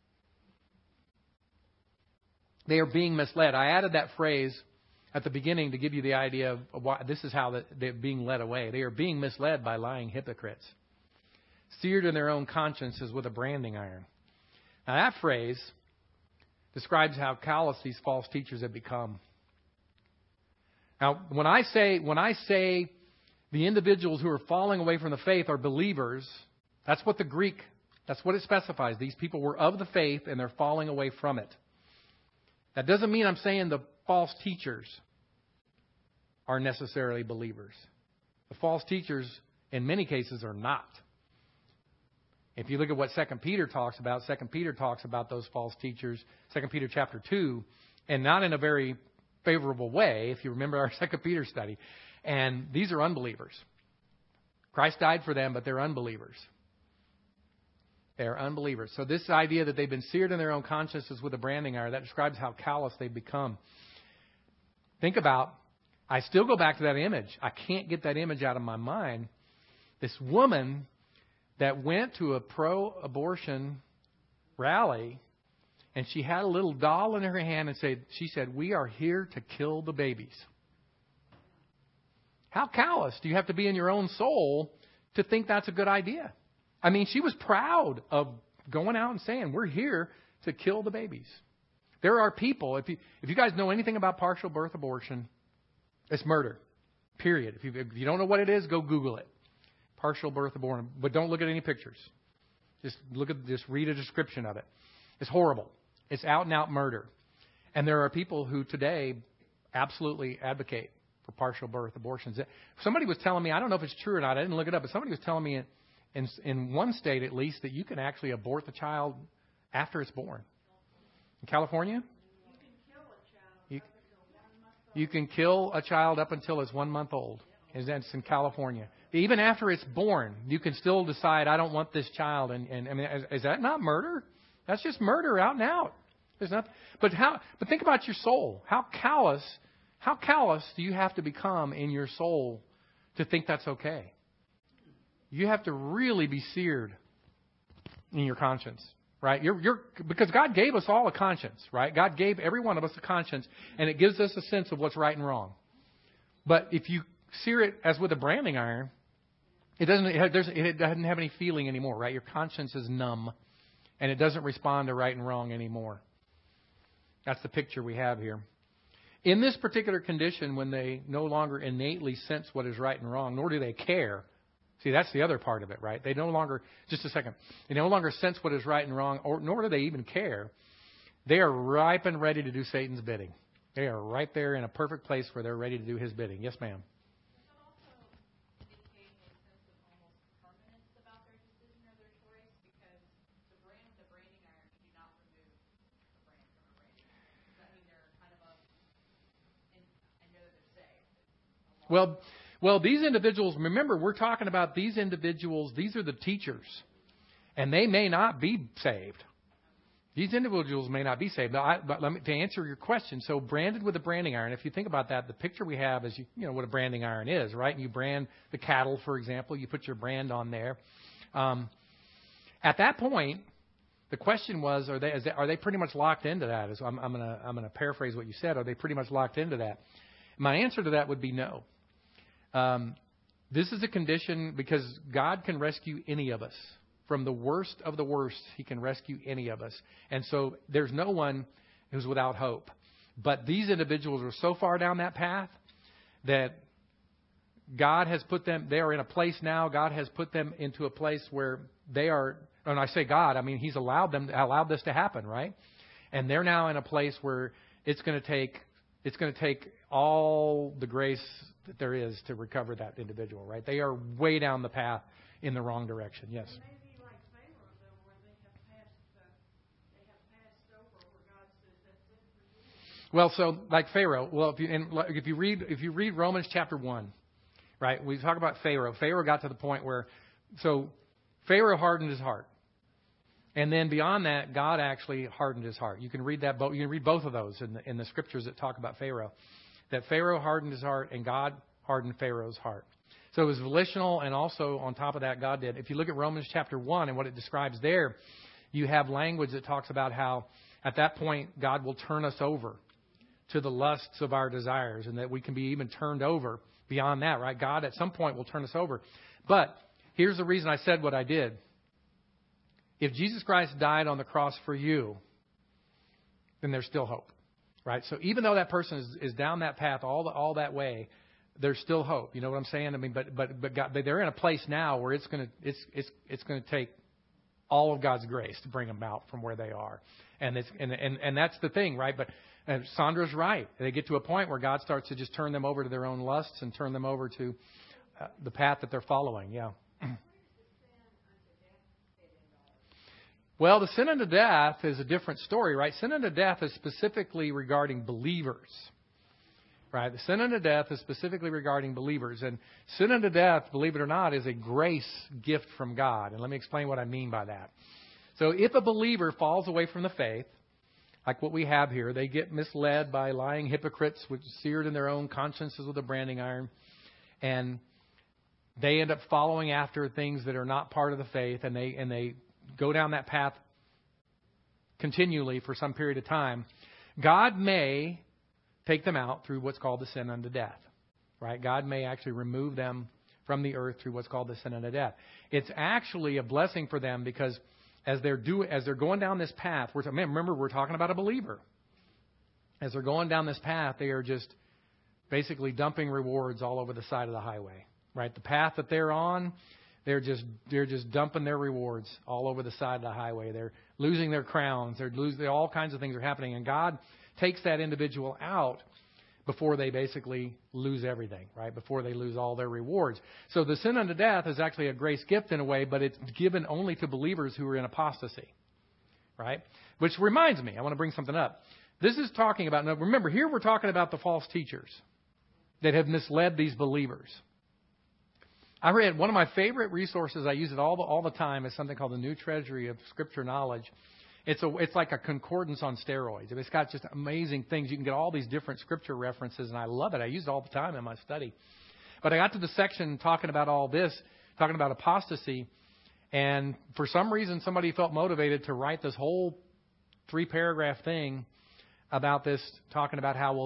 [SPEAKER 1] They are being misled. I added that phrase at the beginning to give you the idea of why this is how they're being led away. They are being misled by lying hypocrites, seared in their own consciences with a branding iron. Now that phrase describes how callous these false teachers have become. Now, when I say when I say the individuals who are falling away from the faith are believers, that's what the Greek, that's what it specifies. These people were of the faith and they're falling away from it. That doesn't mean I'm saying the false teachers are necessarily believers. The false teachers, in many cases, are not. If you look at what Second Peter talks about, Second Peter talks about those false teachers, Second Peter chapter two, and not in a very favorable way, if you remember our Second Peter study. And these are unbelievers. Christ died for them, but they're unbelievers. They're unbelievers. So this idea that they've been seared in their own consciences with a branding iron, that describes how callous they've become. Think about, I still go back to that image. I can't get that image out of my mind. This woman that went to a pro-abortion rally, and she had a little doll in her hand and said, she said, "We are here to kill the babies." How callous do you have to be in your own soul to think that's a good idea? I mean, she was proud of going out and saying, "We're here to kill the babies." There are people, if you, if you guys know anything about partial birth abortion, it's murder, period. If you, if you don't know what it is, go Google it. Partial birth abortion. But don't look at any pictures. Just look at, just read a description of it. It's horrible. It's out and out murder. And there are people who today absolutely advocate for partial birth abortions. Somebody was telling me, I don't know if it's true or not, I didn't look it up, but somebody was telling me in, in, in one state at least that you can actually abort the child after it's born. In California? You, you can kill a child up until it's one month old. And that's in California. Even after it's born, you can still decide, I don't want this child. And, and I mean, is, is that not murder? That's just murder out and out. There's not. But how? But think about your soul. How callous? How callous do you have to become in your soul to think that's okay? You have to really be seared in your conscience, right? You're, you're because God gave us all a conscience, right? God gave every one of us a conscience, and it gives us a sense of what's right and wrong. But if you sear it as with a branding iron, It doesn't, it, there's, it doesn't have any feeling anymore, right? Your conscience is numb, and it doesn't respond to right and wrong anymore. That's the picture we have here. In this particular condition, when they no longer innately sense what is right and wrong, nor do they care. See, that's the other part of it, right? They no longer, just a second, they no longer sense what is right and wrong, or nor do they even care. They are ripe and ready to do Satan's bidding. They are right there in a perfect place where they're ready to do his bidding. Yes, ma'am. Well, well, these individuals, remember, we're talking about these individuals. These are the teachers, and they may not be saved. These individuals may not be saved. Now, I, but let me, to answer your question, so branded with a branding iron, if you think about that, the picture we have is, you, you know, what a branding iron is, right? You brand the cattle, for example. You put your brand on there. Um, at that point, the question was, are they, is they are they pretty much locked into that? So I'm, I'm going to I'm going to paraphrase what you said. Are they pretty much locked into that? My answer to that would be no. Um, this is a condition because God can rescue any of us. From the worst of the worst, He can rescue any of us. And so there's no one who's without hope. But these individuals are so far down that path that God has put them, they are in a place now, God has put them into a place where they are, and I say God, I mean He's allowed them, allowed this to happen, right? And they're now in a place where it's going to take, it's going to take all the grace that there is to recover that individual, right? They are way down the path in the wrong direction. Yes.
[SPEAKER 2] Maybe like Pharaoh, though, where they have passed, uh, they have passed over, where God says that's it for you.
[SPEAKER 1] Well, so like Pharaoh. Well, if you and if you read if you read Romans chapter one, right? We talk about Pharaoh. Pharaoh got to the point where, so Pharaoh hardened his heart, and then beyond that, God actually hardened his heart. You can read that. You can read both of those in the in the scriptures that talk about Pharaoh. That Pharaoh hardened his heart and God hardened Pharaoh's heart. So it was volitional, and also on top of that, God did. If you look at Romans chapter one and what it describes there, you have language that talks about how at that point God will turn us over to the lusts of our desires, and that we can be even turned over beyond that, right? God at some point will turn us over. But here's the reason I said what I did. If Jesus Christ died on the cross for you, then there's still hope. Right, so even though that person is, is down that path all the, all that way, there's still hope. You know what I'm saying? I mean, but but but, God, but they're in a place now where it's going to it's it's it's going to take all of God's grace to bring them out from where they are, and it's and and, and that's the thing, right? But and Sandra's right. They get to a point where God starts to just turn them over to their own lusts and turn them over to uh, the path that they're following. Yeah. Well, the sin unto death is a different story, right? Sin unto death is specifically regarding believers, right? The sin unto death is specifically regarding believers. And sin unto death, believe it or not, is a grace gift from God. And let me explain what I mean by that. So if a believer falls away from the faith, like what we have here, they get misled by lying hypocrites, which is seared in their own consciences with a branding iron, and they end up following after things that are not part of the faith, and they and they go down that path continually for some period of time. God may take them out through what's called the sin unto death, right? God may actually remove them from the earth through what's called the sin unto death. It's actually a blessing for them because as they're do as they're going down this path, we're remember we're talking about a believer. As they're going down this path, they are just basically dumping rewards all over the side of the highway, right? The path that they're on. They're just they're just dumping their rewards all over the side of the highway. They're losing their crowns. They're losing all kinds of things are happening, and God takes that individual out before they basically lose everything, right? Before they lose all their rewards. So the sin unto death is actually a grace gift in a way, but it's given only to believers who are in apostasy, right? Which reminds me, I want to bring something up. This is talking about. Now remember, here we're talking about the false teachers that have misled these believers. I read one of my favorite resources. I use it all the, all the time. Is something called the New Treasury of Scripture Knowledge. It's a it's like a concordance on steroids. It's got just amazing things. You can get all these different scripture references, and I love it. I use it all the time in my study. But I got to the section talking about all this, talking about apostasy, and for some reason somebody felt motivated to write this whole three paragraph thing about this, talking about how well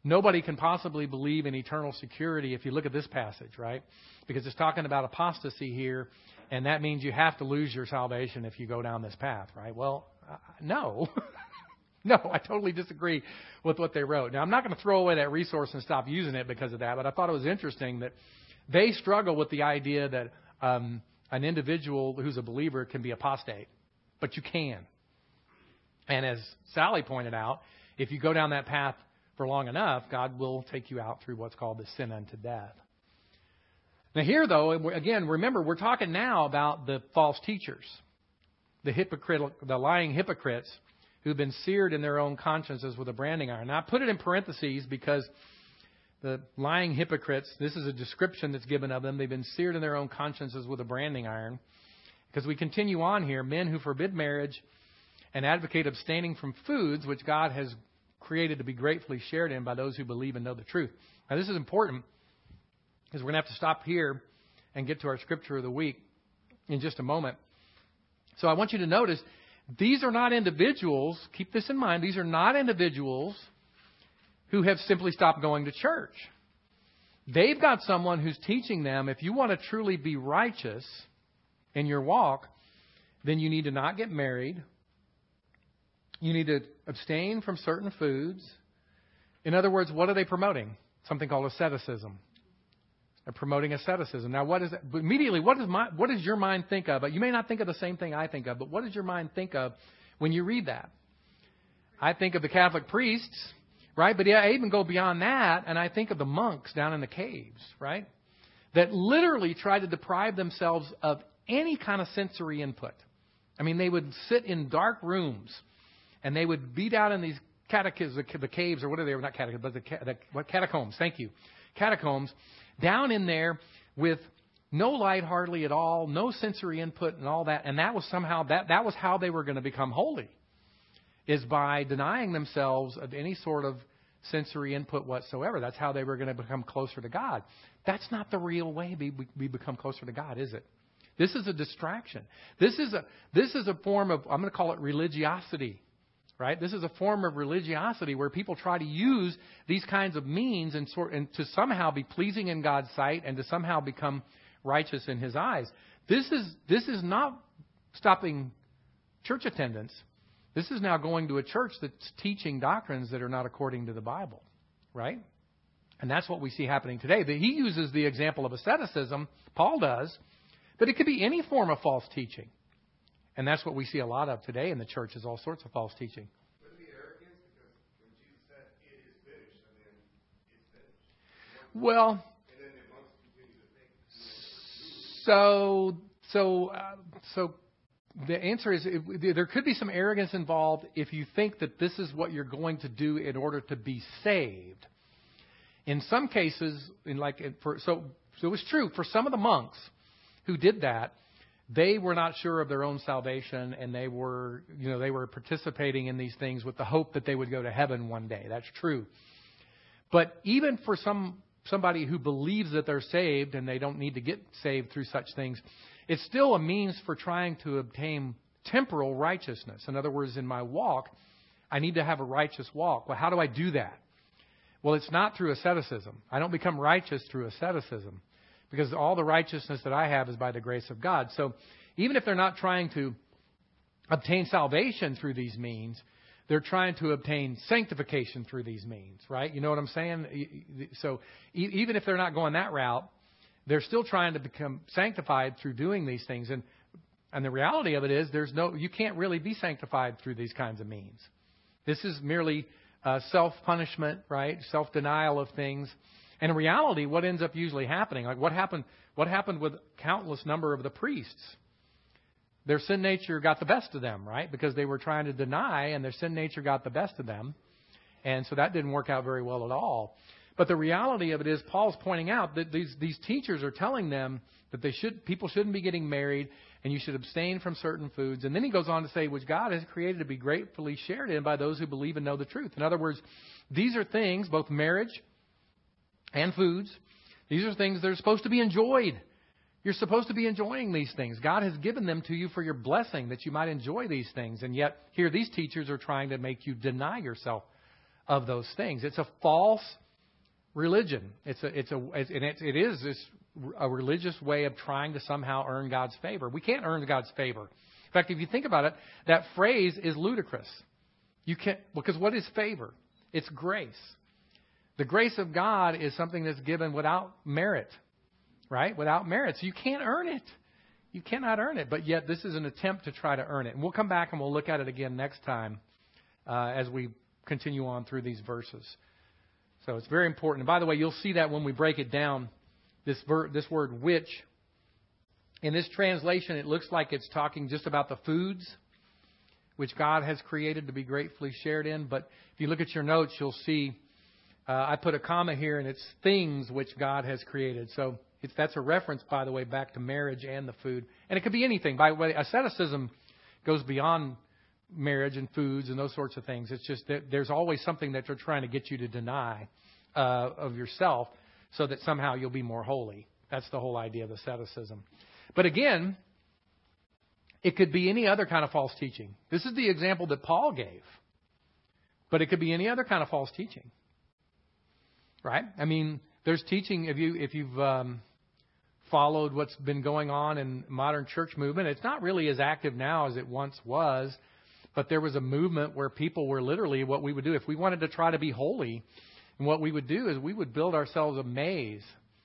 [SPEAKER 1] nobody can possibly believe in eternal security if you look at this passage, right? Because it's talking about apostasy here, and that means you have to lose your salvation if you go down this path, right? Well, uh, no. No, I totally disagree with what they wrote. Now, I'm not going to throw away that resource and stop using it because of that, but I thought it was interesting that they struggle with the idea that um, an individual who's a believer can be apostate, but you can. And as Sally pointed out, if you go down that path for long enough, God will take you out through what's called the sin unto death. Now here, though, again, remember, we're talking now about the false teachers, the hypocrite, the lying hypocrites who've been seared in their own consciences with a branding iron. Now, I put it in parentheses because the lying hypocrites, this is a description that's given of them. They've been seared in their own consciences with a branding iron. Because we continue on here, men who forbid marriage and advocate abstaining from foods which God has created to be gratefully shared in by those who believe and know the truth. Now, this is important because we're going to have to stop here and get to our scripture of the week in just a moment. So I want you to notice, these are not individuals, keep this in mind, these are not individuals who have simply stopped going to church. They've got someone who's teaching them, if you want to truly be righteous in your walk, then you need to not get married. You need to abstain from certain foods. In other words, what are they promoting? Something called asceticism. They're promoting asceticism. Now, what is that? Immediately, what does my, what does your mind think of? You may not think of the same thing I think of, but what does your mind think of when you read that? I think of the Catholic priests, right? But yeah, I even go beyond that, and I think of the monks down in the caves, right? That literally try to deprive themselves of any kind of sensory input. I mean, they would sit in dark rooms, and they would be down in these catacombs, the caves, or what are they? Not catacombs, but the, the what catacombs. Thank you, catacombs. Down in there with no light hardly at all, no sensory input and all that. And that was somehow, that, that was how they were going to become holy, is by denying themselves of any sort of sensory input whatsoever. That's how they were going to become closer to God. That's not the real way we, we become closer to God, is it? This is a distraction. This is a, this is a form of, I'm going to call it religiosity. Right? This is a form of religiosity where people try to use these kinds of means and, sort, and to somehow be pleasing in God's sight and to somehow become righteous in His eyes. This is this is not stopping church attendance. This is now going to a church that's teaching doctrines that are not according to the Bible. Right? And that's what we see happening today. But he uses the example of asceticism, Paul does, but it could be any form of false teaching. And that's what we see a lot of today in the church, is all sorts of false teaching.
[SPEAKER 4] Would it be arrogance? Because when Jesus said, it is finished, and then it's finished.
[SPEAKER 1] Well,
[SPEAKER 4] and then the monks continue to think.
[SPEAKER 1] so, so, uh, so the answer is, if, there could be some arrogance involved if you think that this is what you're going to do in order to be saved. In some cases, in like, for, so, so it was true for some of the monks who did that. They were not sure of their own salvation, and they were, you know, they were participating in these things with the hope that they would go to heaven one day. That's true. But even for some somebody who believes that they're saved and they don't need to get saved through such things, it's still a means for trying to obtain temporal righteousness. In other words, in my walk, I need to have a righteous walk. Well, how do I do that? Well, it's not through asceticism. I don't become righteous through asceticism. Because all the righteousness that I have is by the grace of God. So even if they're not trying to obtain salvation through these means, they're trying to obtain sanctification through these means, right? You know what I'm saying? So even if they're not going that route, they're still trying to become sanctified through doing these things. And and the reality of it is, there's no, you can't really be sanctified through these kinds of means. This is merely uh, self-punishment, right? Self-denial of things. And in reality, what ends up usually happening, like what happened, what happened with countless number of the priests? Their sin nature got the best of them, right? Because they were trying to deny, and their sin nature got the best of them. And so that didn't work out very well at all. But the reality of it is, Paul's pointing out that these, these teachers are telling them that they should, people shouldn't be getting married, and you should abstain from certain foods. And then he goes on to say, which God has created to be gratefully shared in by those who believe and know the truth. In other words, these are things, both marriage and foods, these are things that are supposed to be enjoyed. You're supposed to be enjoying these things. God has given them to you for your blessing, that you might enjoy these things. And yet, here these teachers are trying to make you deny yourself of those things. It's a false religion. It's a, it's a, it's, and it, it is this a religious way of trying to somehow earn God's favor. We can't earn God's favor. In fact, if you think about it, that phrase is ludicrous. You can't, because what is favor? It's grace. The grace of God is something that's given without merit, right? Without merit. So you can't earn it. You cannot earn it. But yet this is an attempt to try to earn it. And we'll come back and we'll look at it again next time uh, as we continue on through these verses. So it's very important. And by the way, you'll see that when we break it down, this ver- this word which, in this translation, it looks like it's talking just about the foods which God has created to be gratefully shared in. But if you look at your notes, you'll see uh, I put a comma here, and it's things which God has created. So it's, that's a reference, by the way, back to marriage and the food. And it could be anything. By the way, asceticism goes beyond marriage and foods and those sorts of things. It's just that there's always something that they're trying to get you to deny uh, of yourself so that somehow you'll be more holy. That's the whole idea of asceticism. But again, it could be any other kind of false teaching. This is the example that Paul gave. But it could be any other kind of false teaching. Right? I mean, there's teaching, if, you, if you've um, followed what's been going on in modern church movement, it's not really as active now as it once was. But there was a movement where people were literally, what we would do, if we wanted to try to be holy, and what we would do is we would build ourselves a maze.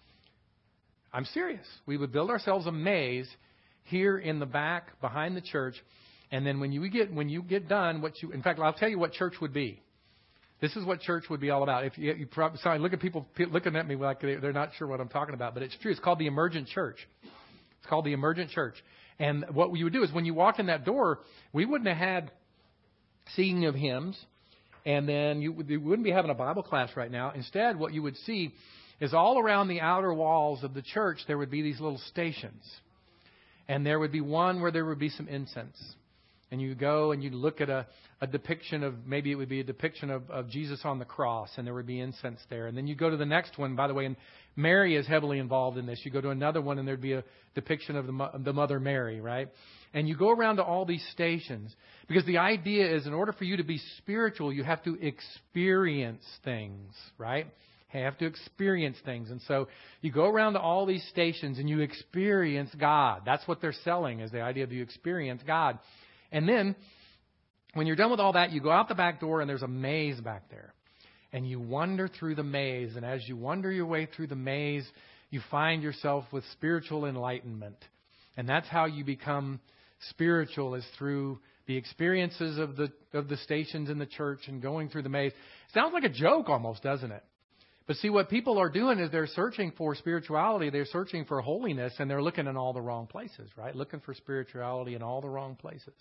[SPEAKER 1] I'm serious. We would build ourselves a maze here in the back behind the church. And then when you get when you get done, what you in fact, I'll tell you what church would be. This is what church would be all about. If you, you probably, sorry, look at people looking at me like they're not sure what I'm talking about, but it's true. It's called the Emergent Church. It's called the Emergent Church. And what you would do is when you walked in that door, we wouldn't have had singing of hymns, and then you, you wouldn't be having a Bible class right now. Instead, what you would see is all around the outer walls of the church, there would be these little stations. And there would be one where there would be some incense. And you go and you look at a, a depiction of, maybe it would be a depiction of, of Jesus on the cross, and there would be incense there. And then you go to the next one, by the way, and Mary is heavily involved in this. You go to another one, and there'd be a depiction of the, the Mother Mary, right? And you go around to all these stations, because the idea is in order for you to be spiritual, you have to experience things, right? You have to experience things. And so you go around to all these stations and you experience God. That's what they're selling, is the idea of you experience God. And then when you're done with all that, you go out the back door and there's a maze back there. And you wander through the maze. And as you wander your way through the maze, you find yourself with spiritual enlightenment. And that's how you become spiritual, is through the experiences of the of the stations in the church and going through the maze. Sounds like a joke almost, doesn't it? But see, what people are doing is they're searching for spirituality. They're searching for holiness, and they're looking in all the wrong places, right? Looking for spirituality in all the wrong places.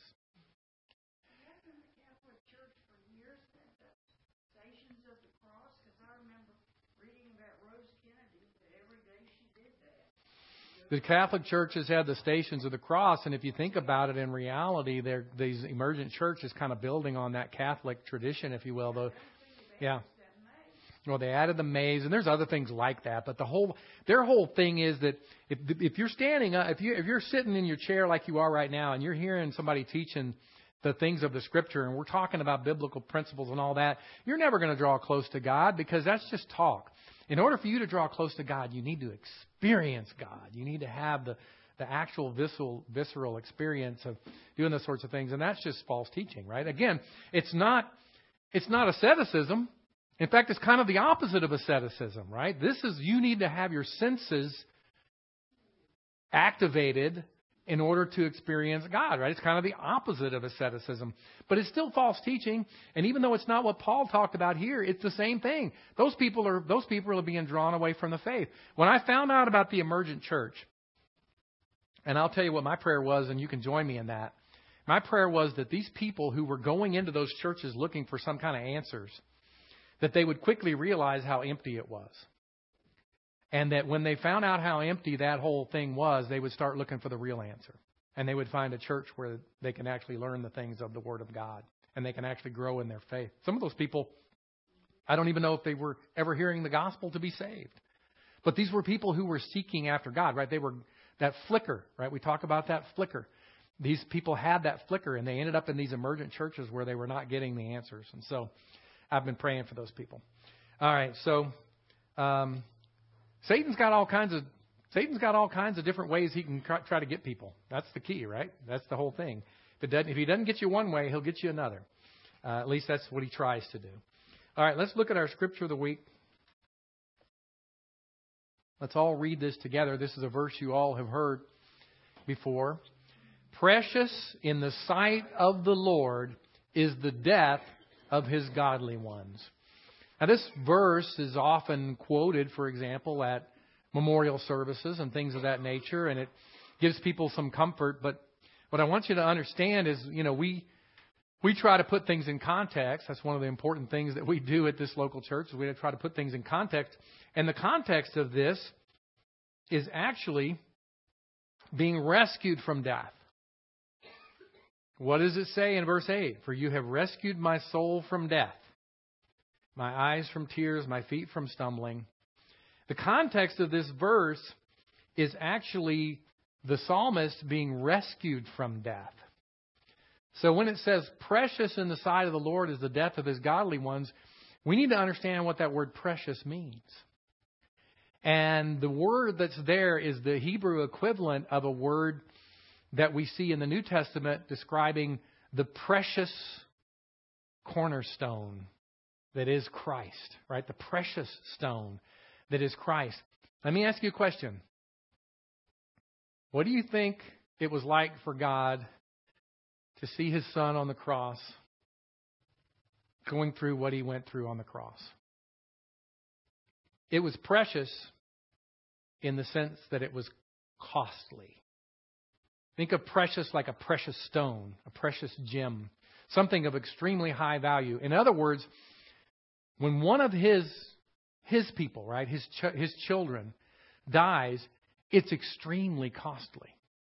[SPEAKER 2] Hasn't the Catholic Church for years had the Stations of the Cross? Because I remember reading about Rose Kennedy that every day she did that.
[SPEAKER 1] The Catholic Church has had the Stations of the Cross, and if you think about it, in reality, they're, these emergent churches kind of building on that Catholic tradition, if you will. Though, yeah. Well, they added the maze, and there's other things like that. But the whole, their whole thing is that if if you're standing up, if you if you're sitting in your chair like you are right now, and you're hearing somebody teaching the things of the Scripture, and we're talking about biblical principles and all that, you're never going to draw close to God, because that's just talk. In order for you to draw close to God, you need to experience God. You need to have the the actual visceral visceral experience of doing those sorts of things, and that's just false teaching, right? Again, it's not it's not asceticism. In fact, it's kind of the opposite of asceticism, right? This is, you need to have your senses activated in order to experience God, right? It's kind of the opposite of asceticism. But it's still false teaching. And even though it's not what Paul talked about here, it's the same thing. Those people are, those people are being drawn away from the faith. When I found out about the Emergent Church, and I'll tell you what my prayer was, and you can join me in that. My prayer was that these people who were going into those churches looking for some kind of answers, that they would quickly realize how empty it was. And that when they found out how empty that whole thing was, they would start looking for the real answer. And they would find a church where they can actually learn the things of the Word of God. And they can actually grow in their faith. Some of those people, I don't even know if they were ever hearing the gospel to be saved. But these were people who were seeking after God, right? They were that flicker, right? We talk about that flicker. These people had that flicker, and they ended up in these emergent churches where they were not getting the answers. And so I've been praying for those people. All right, so um, Satan's got all kinds of Satan's got all kinds of different ways he can try, try to get people. That's the key, right? That's the whole thing. If, it doesn't, if he doesn't get you one way, he'll get you another. Uh, at least that's what he tries to do. All right, let's look at our scripture of the week. Let's all read this together. This is a verse you all have heard before. Precious in the sight of the Lord is the death of His godly ones. Now, this verse is often quoted, for example, at memorial services and things of that nature, and it gives people some comfort. But what I want you to understand is, you know, we we try to put things in context. That's one of the important things that we do at this local church, is we try to put things in context. And the context of this is actually being rescued from death. What does it say in verse eight? For you have rescued my soul from death, my eyes from tears, my feet from stumbling. The context of this verse is actually the psalmist being rescued from death. So when it says, precious in the sight of the Lord is the death of His godly ones, we need to understand what that word precious means. And the word that's there is the Hebrew equivalent of a word that we see in the New Testament describing the precious cornerstone that is Christ, right? The precious stone that is Christ. Let me ask you a question. What do you think it was like for God to see His Son on the cross, going through what He went through on the cross? It was precious in the sense that it was costly. Think of precious like a precious stone, a precious gem, something of extremely high value. In other words, when one of His His people, right, His ch- His children dies, it's extremely costly.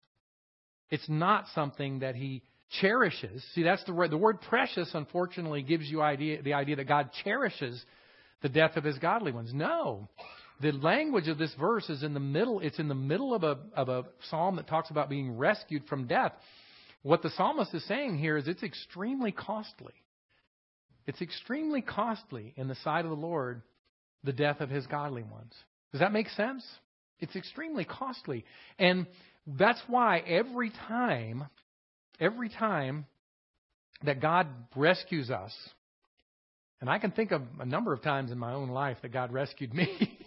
[SPEAKER 1] It's not something that He cherishes. See, that's the word. The word precious, unfortunately, gives you idea the idea that God cherishes the death of His godly ones. No. The language of this verse is in the middle. It's in the middle of a of a psalm that talks about being rescued from death. What the psalmist is saying here is it's extremely costly. It's extremely costly in the sight of the Lord, the death of His godly ones. Does that make sense? It's extremely costly. And that's why every time, every time that God rescues us, and I can think of a number of times in my own life that God rescued me.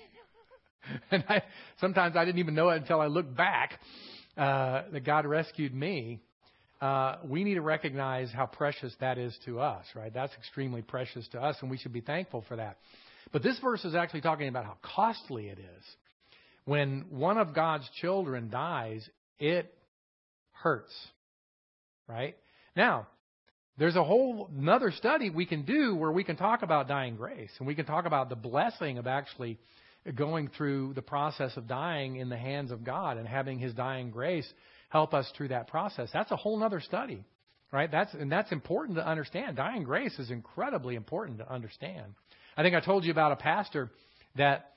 [SPEAKER 1] And I, sometimes I didn't even know it until I looked back uh, that God rescued me. Uh, we need to recognize how precious that is to us, right? That's extremely precious to us, and we should be thankful for that. But this verse is actually talking about how costly it is. When one of God's children dies, it hurts, right? Now, there's a whole another study we can do where we can talk about dying grace, and we can talk about the blessing of actually going through the process of dying in the hands of God and having His dying grace help us through that process. That's a whole other study, right? That's and that's important to understand. Dying grace is incredibly important to understand. I think I told you about a pastor that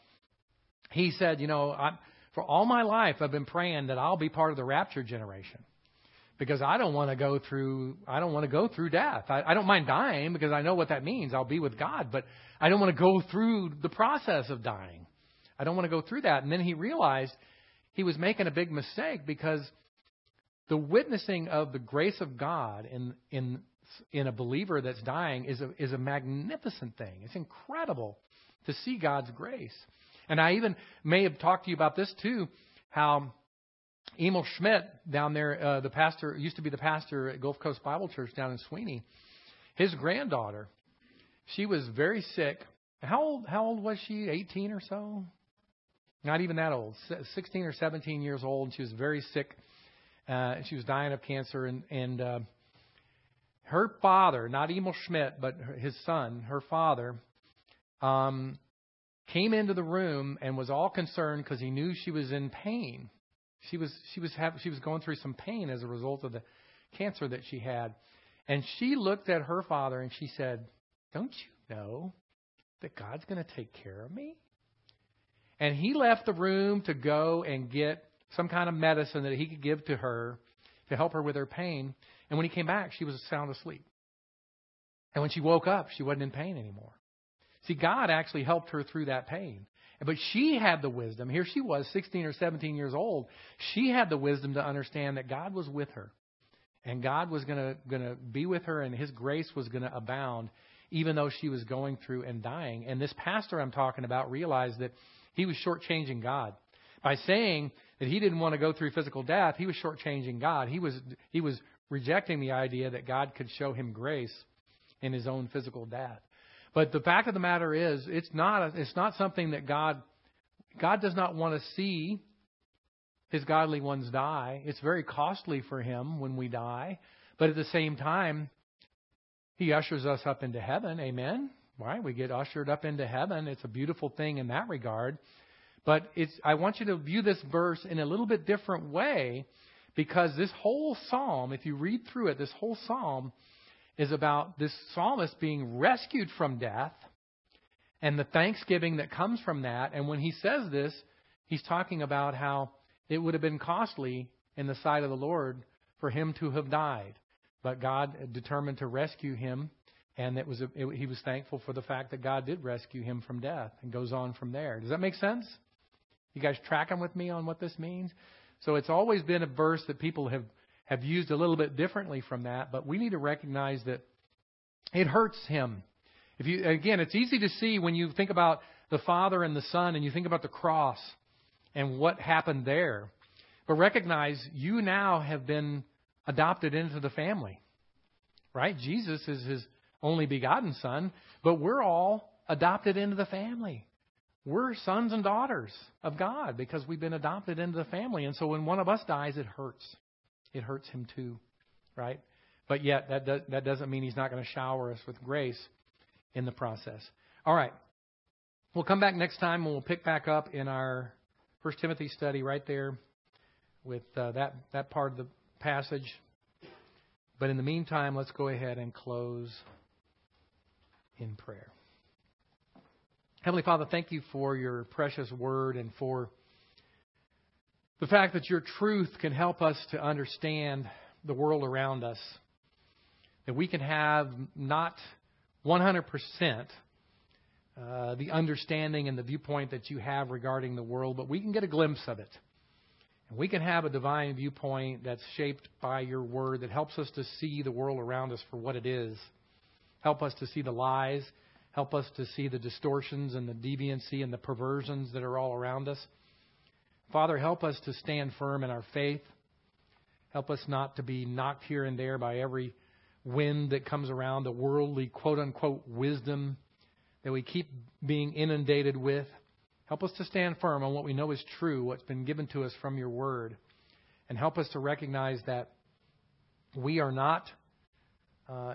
[SPEAKER 1] he said, you know, I, for all my life I've been praying that I'll be part of the rapture generation because I don't want to go through I don't want to go through death. I, I don't mind dying because I know what that means. I'll be with God, but I don't want to go through the process of dying. I don't want to go through that. And then he realized he was making a big mistake because the witnessing of the grace of God in in in a believer that's dying is a is a magnificent thing. It's incredible to see God's grace. And I even may have talked to you about this too, how Emil Schmidt down there, uh, the pastor, used to be the pastor at Gulf Coast Bible Church down in Sweeney. His granddaughter, she was very sick. How old? How old was she? eighteen or so? Not even that old. sixteen or seventeen years old. And she was very sick. Uh, she was dying of cancer, and and uh, her father, not Emil Schmidt, but his son, her father, um, came into the room and was all concerned because he knew she was in pain. She was she was have, she was going through some pain as a result of the cancer that she had, and she looked at her father and she said, "Don't you know that God's going to take care of me?" And he left the room to go and get some kind of medicine that he could give to her to help her with her pain. And when he came back, she was sound asleep. And when she woke up, she wasn't in pain anymore. See, God actually helped her through that pain. But she had the wisdom. Here she was, sixteen or seventeen years old. She had the wisdom to understand that God was with her. And God was going to going to be with her, and His grace was going to abound, even though she was going through and dying. And this pastor I'm talking about realized that he was shortchanging God. By saying that he didn't want to go through physical death, he was shortchanging God. He was he was rejecting the idea that God could show him grace in His own physical death. But the fact of the matter is, it's not a, it's not something that God God does not want to see His godly ones die. It's very costly for Him when we die. But at the same time, He ushers us up into heaven. Amen. Right? We get ushered up into heaven. It's a beautiful thing in that regard. But it's I want you to view this verse in a little bit different way, because this whole psalm, if you read through it, this whole psalm is about this psalmist being rescued from death and the thanksgiving that comes from that. And when he says this, he's talking about how it would have been costly in the sight of the Lord for him to have died. But God determined to rescue him, and it was a, it, he was thankful for the fact that God did rescue him from death, and goes on from there. Does that make sense? You guys tracking with me on what this means? So it's always been a verse that people have have used a little bit differently from that, but we need to recognize that it hurts him. If you again, it's easy to see when you think about the Father and the Son, and you think about the cross and what happened there. But recognize you now have been adopted into the family, right? Jesus is His only begotten Son, but we're all adopted into the family. We're sons and daughters of God because we've been adopted into the family. And so when one of us dies, it hurts. It hurts Him too, right? But yet that does, that doesn't mean He's not going to shower us with grace in the process. All right. We'll come back next time and we'll pick back up in our First Timothy study right there with uh, that, that part of the passage. But in the meantime, let's go ahead and close in prayer. Heavenly Father, thank You for Your precious word and for the fact that Your truth can help us to understand the world around us. That we can have not one hundred percent uh, the understanding and the viewpoint that You have regarding the world, but we can get a glimpse of it. And we can have a divine viewpoint that's shaped by Your word that helps us to see the world around us for what it is. Help us to see the lies. Help us to see the distortions and the deviancy and the perversions that are all around us. Father, help us to stand firm in our faith. Help us not to be knocked here and there by every wind that comes around, the worldly quote-unquote wisdom that we keep being inundated with. Help us to stand firm on what we know is true, what's been given to us from Your word. And help us to recognize that we are not uh,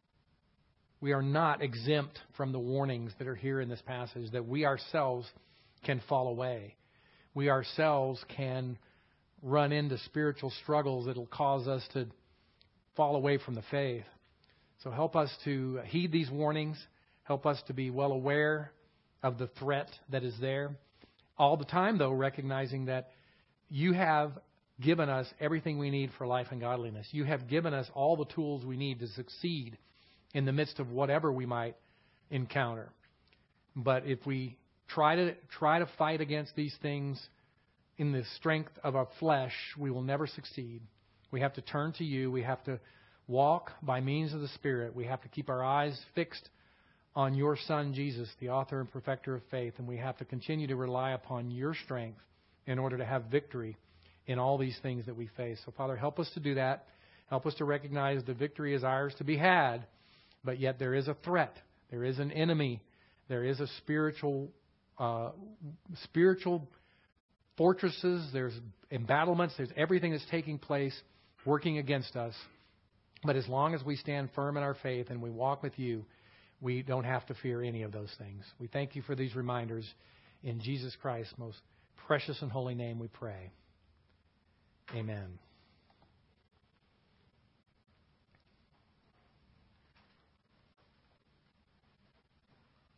[SPEAKER 1] we are not exempt from the warnings that are here in this passage, that we ourselves can fall away. We ourselves can run into spiritual struggles that will cause us to fall away from the faith. So help us to heed these warnings. Help us to be well aware of the threat that is there. All the time, though, recognizing that You have given us everything we need for life and godliness. You have given us all the tools we need to succeed in the midst of whatever we might encounter. But if we try to try to fight against these things in the strength of our flesh, we will never succeed. We have to turn to You. We have to walk by means of the Spirit. We have to keep our eyes fixed on Your Son, Jesus, the author and perfecter of faith. And we have to continue to rely upon Your strength in order to have victory in all these things that we face. So, Father, help us to do that. Help us to recognize the victory is ours to be had, but yet there is a threat. There is an enemy. There is a spiritual, uh, spiritual fortresses. There's embattlements. There's everything that's taking place working against us. But as long as we stand firm in our faith and we walk with You, we don't have to fear any of those things. We thank You for these reminders. In Jesus Christ's most precious and holy name we pray. Amen.